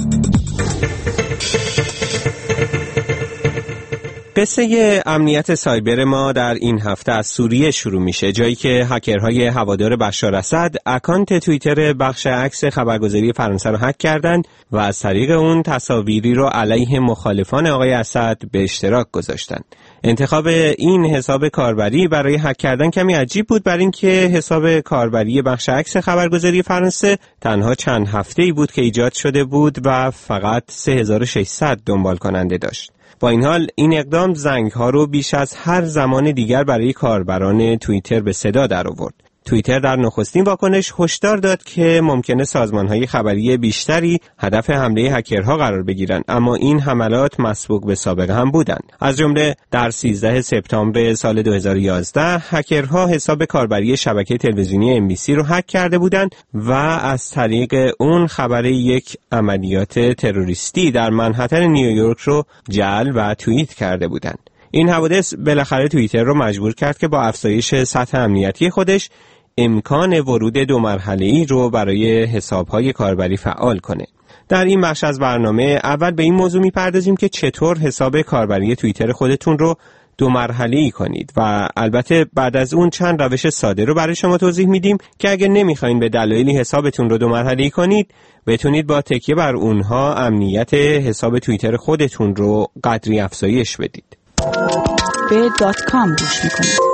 قصه امنیت سایبر ما در این هفته از سوریه شروع میشه، جایی که هکرهای هوادار بشار اسد اکانت توییتر بخش عکس خبرگزاری فرانسه رو هک کردند و از طریق اون تصاویری رو علیه مخالفان آقای اسد به اشتراک گذاشتند. انتخاب این حساب کاربری برای هک کردن کمی عجیب بود، برای اینکه حساب کاربری بخش عکس خبرگزاری فرانسه تنها چند هفته‌ای بود که ایجاد شده بود و فقط 3600 دنبال کننده داشت. با این حال این اقدام زنگ‌ها رو بیش از هر زمان دیگر برای کاربران توییتر به صدا در آورد. توییتر در نخستین واکنش هشدار داد که ممکنه سازمان‌های خبری بیشتری هدف حمله هکرها قرار بگیرند، اما این حملات مسبوق به سابقه هم بودند. از جمله در 13 سپتامبر سال 2011 هکرها حساب کاربری شبکه تلویزیونی NBC رو هک کرده بودند و از طریق اون خبر یک عملیات تروریستی در منهتن نیویورک رو جعل و توییت کرده بودند. این حوادث بالاخره توییتر رو مجبور کرد که با افزایش سطح امنیتی خودش امکان ورود 2 مرحله‌ای رو برای حساب‌های کاربری فعال کنه. در این بخش از برنامه اول به این موضوع می‌پردازیم که چطور حساب کاربری توییتر خودتون رو 2 مرحله‌ای کنید و البته بعد از اون چند روش ساده رو برای شما توضیح میدیم که اگر نمی‌خواید به دلایلی حسابتون رو 2 مرحله‌ای کنید، بتونید با تکیه بر اونها امنیت حساب توییتر خودتون رو قدری افزایش بدید. به .com گوش میکنید.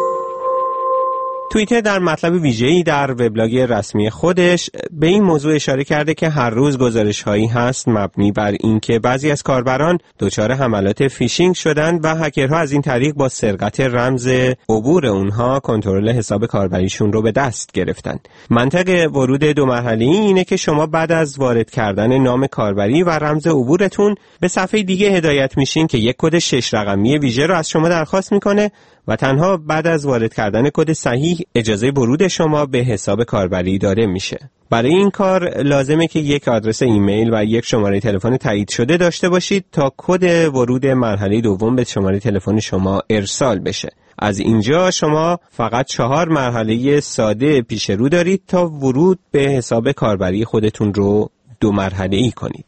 توییتر در مطلب ویژه‌ای در وبلاگ رسمی خودش به این موضوع اشاره کرده که هر روز گزارش‌هایی هست مبنی بر اینکه بعضی از کاربران دچار حملات فیشینگ شدند و هکرها از این طریق با سرقت رمز عبور اونها کنترل حساب کاربریشون رو به دست گرفتند. منطق ورود 2 مرحله‌ای اینه که شما بعد از وارد کردن نام کاربری و رمز عبورتون به صفحه دیگه هدایت میشین که یک کد 6 رقمی ویژه رو از شما درخواست میکنه و تنها بعد از وارد کردن کد صحیح اجازه ورود شما به حساب کاربری داده میشه. برای این کار لازمه که یک آدرس ایمیل و یک شماره تلفن تایید شده داشته باشید تا کد ورود مرحله دوم به شماره تلفن شما ارسال بشه. از اینجا شما فقط 4 مرحله ساده پیش رو دارید تا ورود به حساب کاربری خودتون رو 2 مرحله‌ای کنید.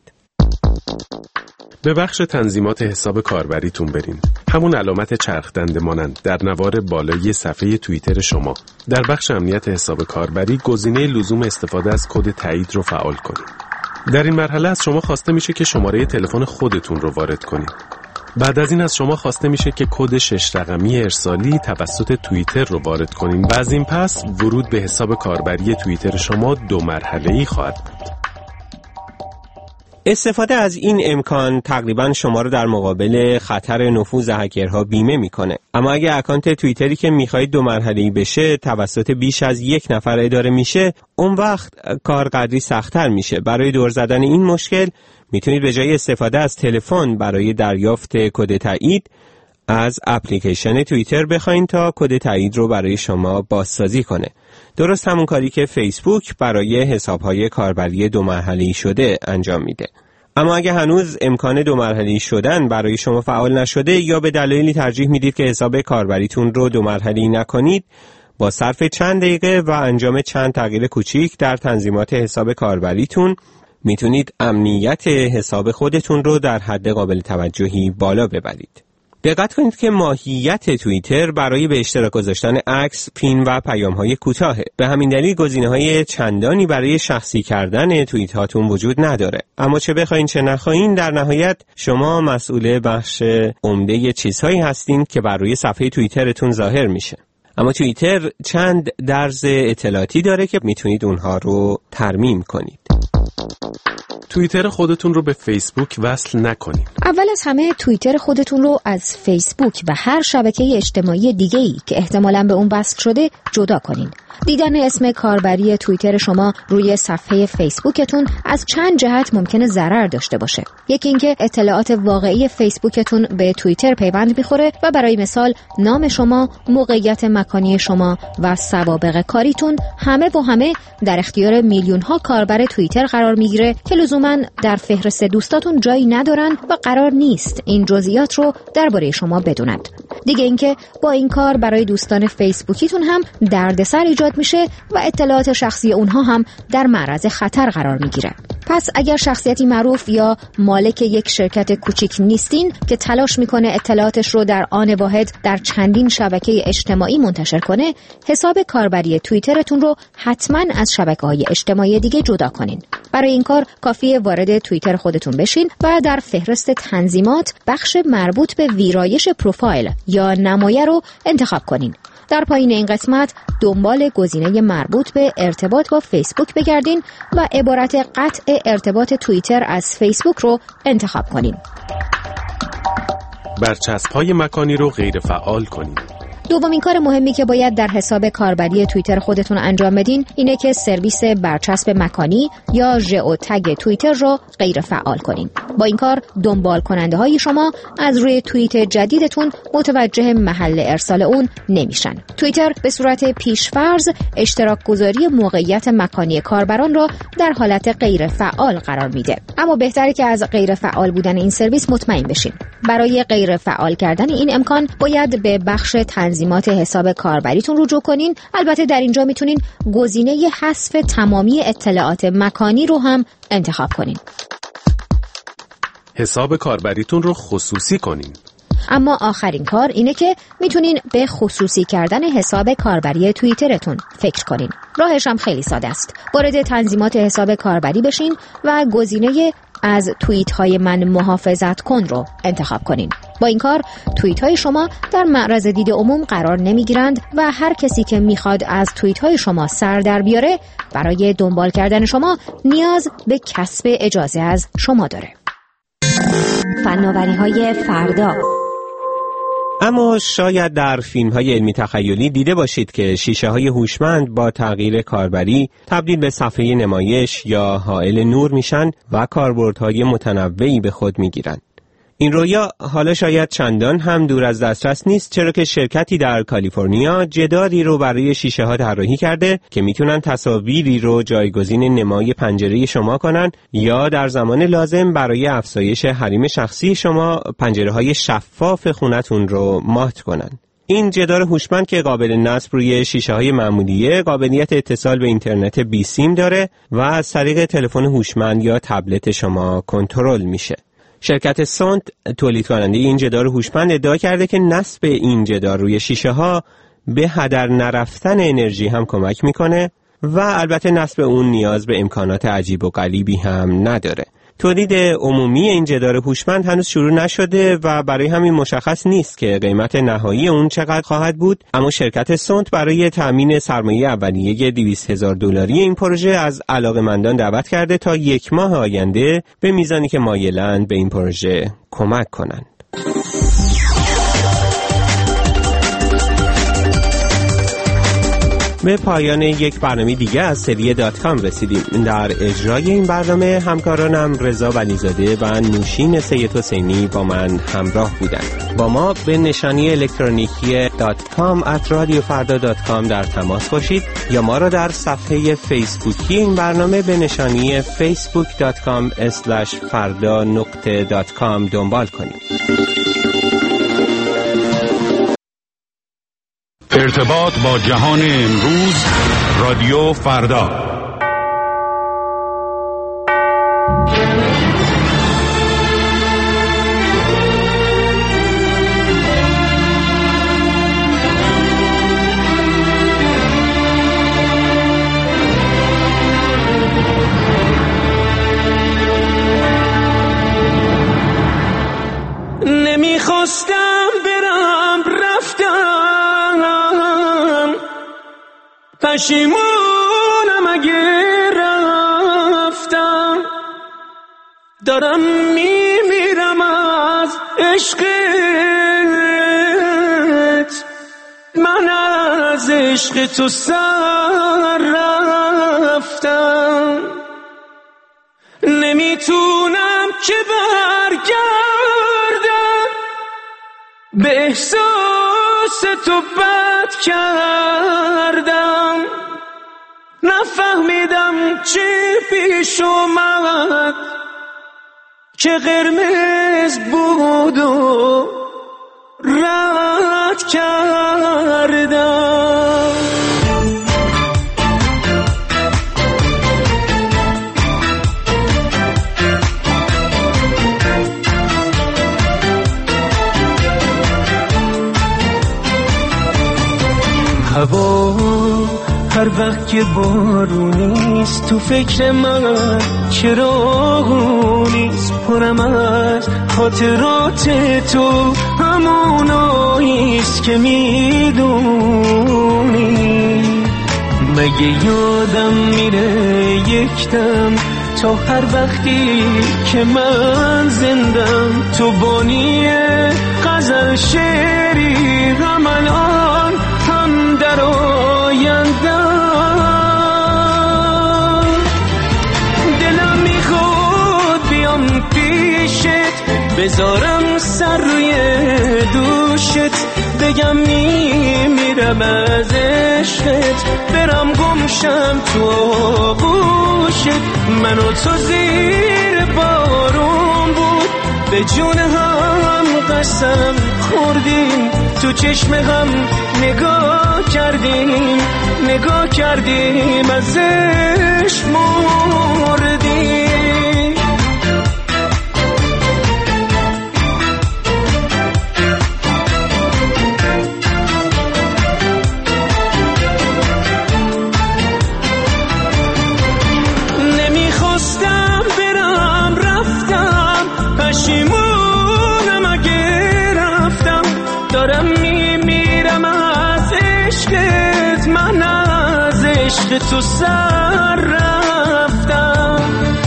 به بخش تنظیمات حساب کاربریتون برین. همون علامت چرخ دنده مانند در نوار بالای صفحه توییتر شما. در بخش امنیت حساب کاربری گزینه لزوم استفاده از کد تایید رو فعال کنید. در این مرحله از شما خواسته میشه که شماره تلفن خودتون رو وارد کنید. بعد از این از شما خواسته میشه که کد 6 رقمی ارسالی توسط توییتر رو وارد کنید و از این پس ورود به حساب کاربری توییتر شما 2 مرحله‌ای خواهد بود. استفاده از این امکان تقریباً شما رو در مقابل خطر نفوذ هکرها بیمه میکنه. اما اگه اکانت توییتری که میخواید 2 مرحله‌ای بشه توسط بیش از 1 نفر اداره میشه، اون وقت کار قدری سخت‌تر میشه. برای دور زدن این مشکل میتونید به جای استفاده از تلفن برای دریافت کد تایید از اپلیکیشن توییتر بخواین تا کد تایید رو برای شما بازسازی کنه. درست همون کاری که فیسبوک برای حساب‌های کاربری 2 مرحله‌ای شده انجام میده. اما اگه هنوز امکان 2 مرحله‌ای شدن برای شما فعال نشده یا به دلایلی ترجیح میدید که حساب کاربریتون رو 2 مرحله‌ای نکنید، با صرف چند دقیقه و انجام چند تغییر کوچیک در تنظیمات حساب کاربریتون میتونید امنیت حساب خودتون رو در حد قابل توجهی بالا ببرید. دقت کنید که ماهیت توییتر برای به اشتراک گذاشتن عکس، پین و پیام‌های کوتاهه. به همین دلیل گزینه‌های چندانی برای شخصی کردن توییت هاتون وجود نداره. اما چه بخواین چه نخواین، در نهایت شما مسئول بخش عمده چیزهایی هستین که بر روی صفحه توییترتون ظاهر میشه. اما توییتر چند درز اطلاعاتی داره که میتونید اونها رو ترمیم کنید. توییتر خودتون رو به فیسبوک وصل نکنید. اول از همه توییتر خودتون رو از فیسبوک و هر شبکه اجتماعی دیگه‌ای که احتمالاً به اون وصل شده جدا کنین. دیدن اسم کاربری توییتر شما روی صفحه فیسبوکتون از چند جهت ممکنه ضرر داشته باشه. یکی اینکه اطلاعات واقعی فیسبوکتون به توییتر پیوند میخوره و برای مثال نام شما، موقعیت مکانی شما و سوابق کاریتون همه در اختیار میلیون‌ها کاربر توییتر قرار میگیره که لزوماً در فهرست دوستاتون جایی ندارن و قرار نیست این جزئیات رو درباره شما بدونند. دیگه اینکه با این کار برای دوستان فیسبوکیتون هم دردسر ایجاد میشه و اطلاعات شخصی اونها هم در معرض خطر قرار میگیره. پس اگر شخصیتی معروف یا مالک یک شرکت کوچیک نیستین که تلاش میکنه اطلاعاتش رو در آن واحد در چندین شبکه اجتماعی منتشر کنه، حساب کاربری توییترتون رو حتما از شبکه‌های اجتماعی دیگه جدا کنین. برای این کار کافیه وارد توییتر خودتون بشین و در فهرست تنظیمات بخش مربوط به ویرایش پروفایل یا نمایه رو انتخاب کنین. در پایین این قسمت دنبال گزینه مربوط به ارتباط با فیسبوک بگردین و عبارت قطع ارتباط توییتر از فیسبوک رو انتخاب کنین. برچسب‌های مکانی رو غیر فعال کنین. دومین کار مهمی که باید در حساب کاربری توییتر خودتون انجام بدین اینه که سرویس برچسب مکانی یا ژئوتگ توییتر رو غیر فعال کنین. با این کار دنبال کننده های شما از روی توییت جدیدتون متوجه محل ارسال اون نمیشن. توییتر به صورت پیشفرض اشتراک گذاری موقعیت مکانی کاربران را در حالت غیر فعال قرار میده. اما بهتره که از غیر فعال بودن این سرویس مطمئن بشین. برای غیر فعال کردن این امکان باید به بخش تنظیمات حساب کاربریتون رجوع کنین. البته در اینجا میتونین گزینه حذف تمامی اطلاعات مکانی رو هم انتخاب کنین. حساب کاربریتون رو خصوصی کنین. اما آخرین کار اینه که میتونین به خصوصی کردن حساب کاربری توییترتون فکر کنین. راهش هم خیلی ساده است. وارد تنظیمات حساب کاربری بشین و گزینه از توییت های من محافظت کن رو انتخاب کنین. با این کار توییت های شما در معرض دید عموم قرار نمی گیرند و هر کسی که میخواد از توییت های شما سر در بیاره برای دنبال کردن شما نیاز به کسب اجازه از شما داره. فناوری های فردا. اما شاید در فیلم‌های علمی تخیلی دیده باشید که شیشه‌های هوشمند با تغییر کاربری تبدیل به صفحه نمایش یا حائل نور میشن و کاربردهای متنوعی به خود میگیرن. این رویا حالا شاید چندان هم دور از دسترس نیست، چرا که شرکتی در کالیفرنیا جداری رو برای شیشه‌ها طراحی کرده که میتونن تصاویری رو جایگزین نمای پنجره شما کنن یا در زمان لازم برای افزایش حریم شخصی شما پنجره‌های شفاف خونتون رو مات کنن. این جدار هوشمند که قابل نصب روی شیشه‌های معمولیه، قابلیت اتصال به اینترنت بی سیم داره و از طریق تلفن هوشمند یا تبلت شما کنترل میشه. شرکت سونت تولید کننده این جدار هوشمند ادعا کرده که نصب این جدار روی شیشه‌ها به هدر نرفتن انرژی هم کمک میکنه و البته نصب اون نیاز به امکانات عجیب و غریبی هم نداره. تولید عمومی این جدار هوشمند هنوز شروع نشده و برای همین مشخص نیست که قیمت نهایی اون چقدر خواهد بود، اما شرکت سونت برای تامین سرمایه اولیه $200,000 این پروژه از علاقه‌مندان دعوت کرده تا 1 ماه آینده به میزانی که مایلند به این پروژه کمک کنند. به پایان یک برنامه دیگه از سری .com رسیدیم. در اجرای این برنامه همکارانم رضا ولیزاده و نوشین سید حسینی با من همراه بودند. با ما به نشانی الکترونیکی .com@radiofarda.com در تماس باشید یا ما را در صفحه فیسبوکی این برنامه به نشانی facebook.com/farda.com دنبال کنید. ارتباط با جهان امروز، رادیو فردا. نمیخواستم برم رفتم، پشیمونم اگه رفتم، دارم میمیرم از عشقت، من از عشق تو سر رفتم، نمیتونم که برگردم، به احساس تو بد کردم، نفهمیدم چی پیش اومد که قرمز بود و رد کردم. هوا هر وقت که بارونیست تو فکر من چراغونیست، پرم از خاطرات تو هموناییست که میدونی، مگه یادم میره یک دم تا هر وقتی که من زندم، تو بانی غزل شعری هم الان هم در آیندم، دلم میخواد بیام پیشت بذارم سر روی دوشت، بگم میمیرم از عشقت، برم گمشم تو آغوشت، من و تو زیر بارون بود به جون هم قسم خوردیم، تو چشم هم نگاه کردیم از عشق مردیم. نمیخواستم برم رفتم، پشیمونم اگه رفتم، دارم میمیرم از عشقت، من از عشق تو سر رفتم،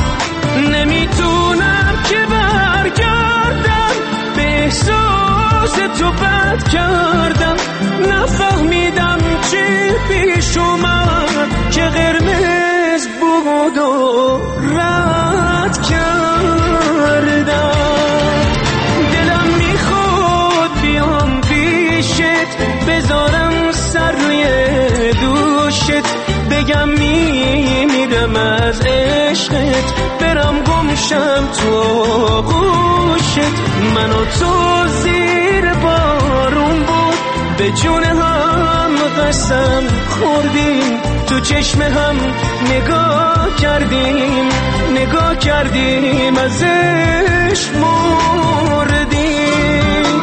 نمیتونم که برگردم، به احساس تو بد کردم، نفهمیدم چی پیش اومد که قرمز بود و رد کردم، دلم میخواد بیام پیشت بذارم سر روی دوشت، بگم میمیرم از عشقت، برم گمشم تو آغوشت، من و تو زیر بارون بود به جون هم قسم خوردیم، تو چشم هم نگاه کردیم ازش مردیم.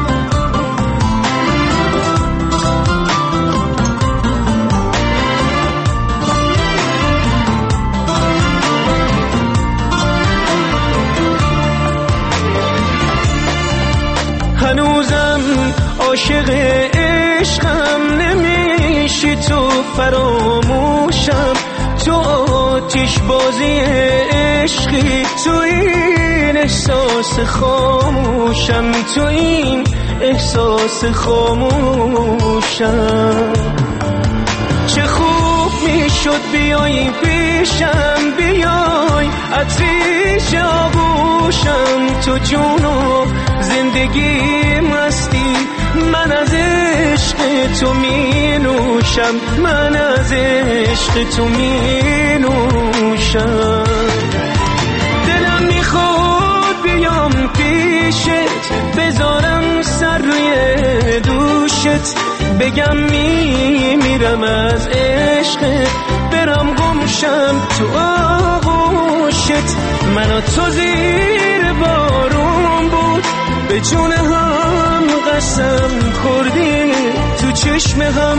هنوزم عاشق عشقم نمیشی، تو فراموشم، تو آتش بازی عشقی، تو این احساس خاموشم، تو این احساس خاموشم. چه خوب میشد بیایی پیشم، بیای عطریش آغوشم، تو جون و زندگیم هستی، من از عشق تو می نوشم، من از عشق تو می نوشم. دلم میخواد بیام پیشت، بذارم سر روی دوشت، بگم میمیرم از عشقت، برم گمشم تو آغوشت. من و تو زیر بارون بود، به جون هم قسم خوردیم، تو چشم هم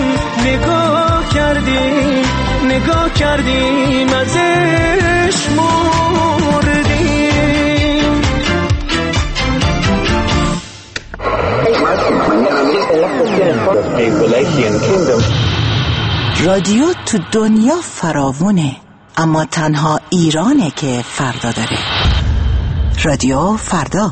نگاه کردیم ازش مردیم. رادیو تو دنیا فراوونه، اما تنها ایرانه که فردا داره. رادیو فردا.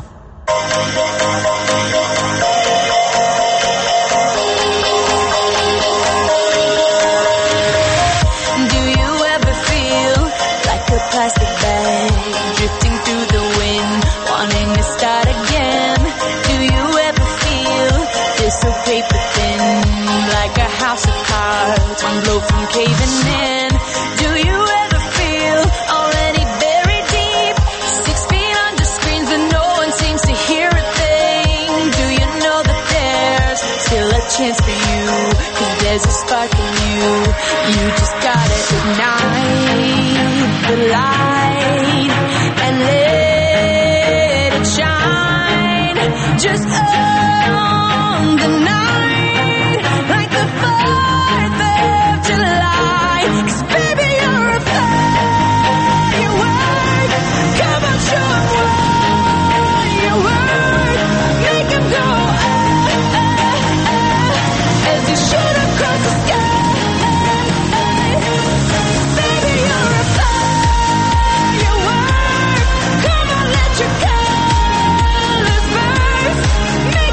Plastic bag drifting through the wind, wanting to start again. Do you ever feel this so paper thin, like a house of cards, one blow from caving in? Do you ever feel already buried deep, 6 feet under screens and no one seems to hear a thing? Do you know that there's still a chance for you, 'cause there's a spark in you, you just gotta ignite the light and let it shine, just on the night, like the 4th of July. 'Cause baby, you're a firework, come on, show 'em what you work, make 'em go as you shoot across the sky. Your colors burst,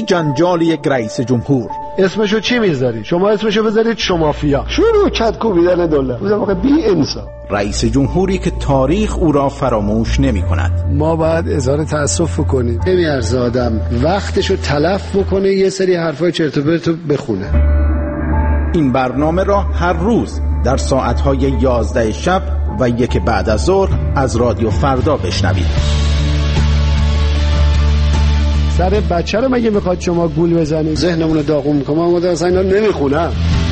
جنجال یک رئیس جمهور. اسمشو چی میذاری؟ شما اسمشو بذارید شمافیا. شروع کد کوبیدن دلار. بودم واقعا بی انصاف. رئیس جمهوری که تاریخ او را فراموش نمی کند. ما باید اظهار تأسف بکنیم. نمیارزه آدم وقتشو تلف بکنه یه سری حرفای چرت و پرت بخونه. این برنامه را هر روز در ساعتهای 11 شب و 1 بعد از ظهر از رادیو فردا بشنوید. سر بچه رو مگه میخواد شما گول بزنید؟ ذهنمون رو داغون میکنم. من خودم اصلا اینا نمیخونم.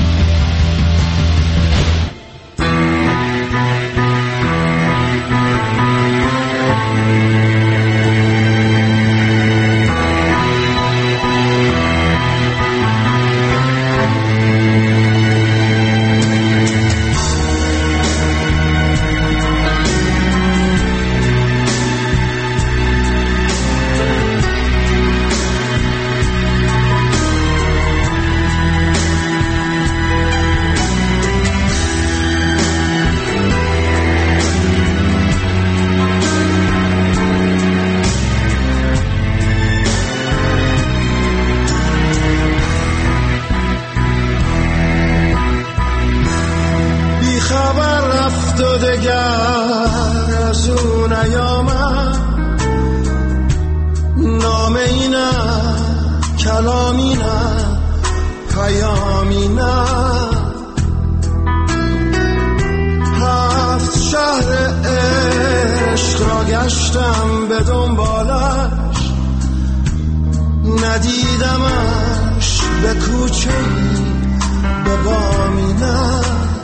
ندیدمش به کوچه‌ای به بامی نه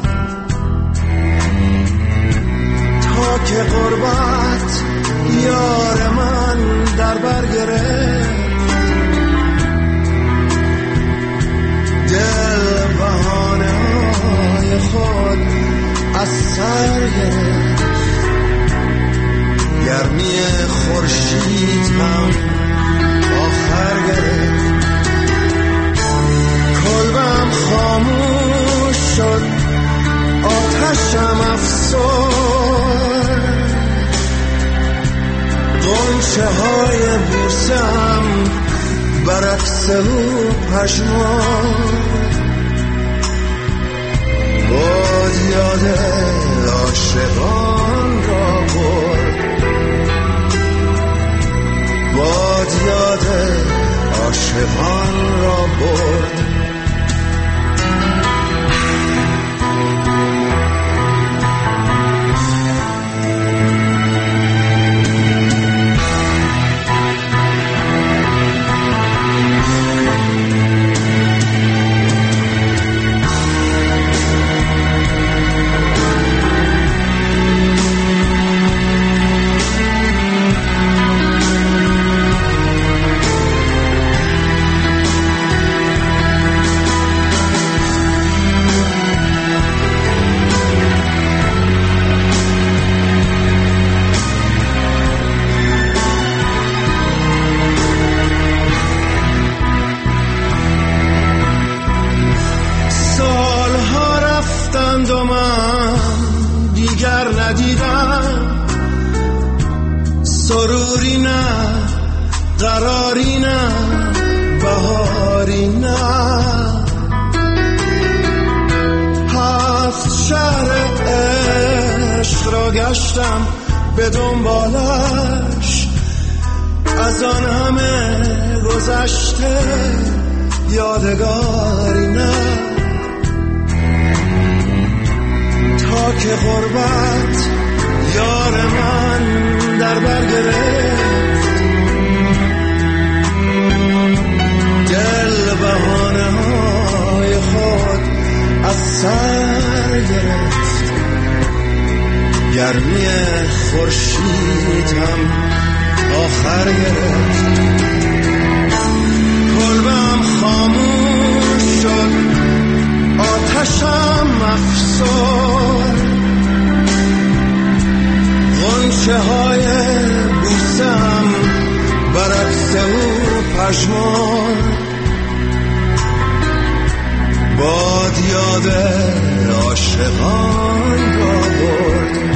تا که غربت یار من در بر گرفت دل بهانه های خود از سر گرفت گرمی خورشید هم آخر گرفت کلبم خاموش شد آتشم افسرد غنچه های بوسم برعکس او پژمرد باد یاد عاشقان را برد باد یاد عاشقان را برد سروری نه قراری نه بهاری نه هفت شهر عشق را گشتم به دنبالش از آن همه گذشته یادگاری نه تا که غربت یار من در بر گرفت دل بهانه های خود از سر گرفت گرمی خورشید هم آخر گرفت کلبم خاموش شد آتشم افسرد غنچه های بوسم برعکس او پژمرد باد یاد عاشقان را برد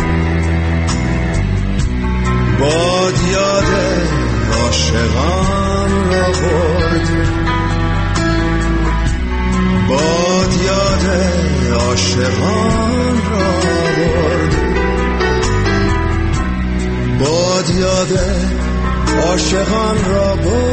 باد یاد عاشقان را برد را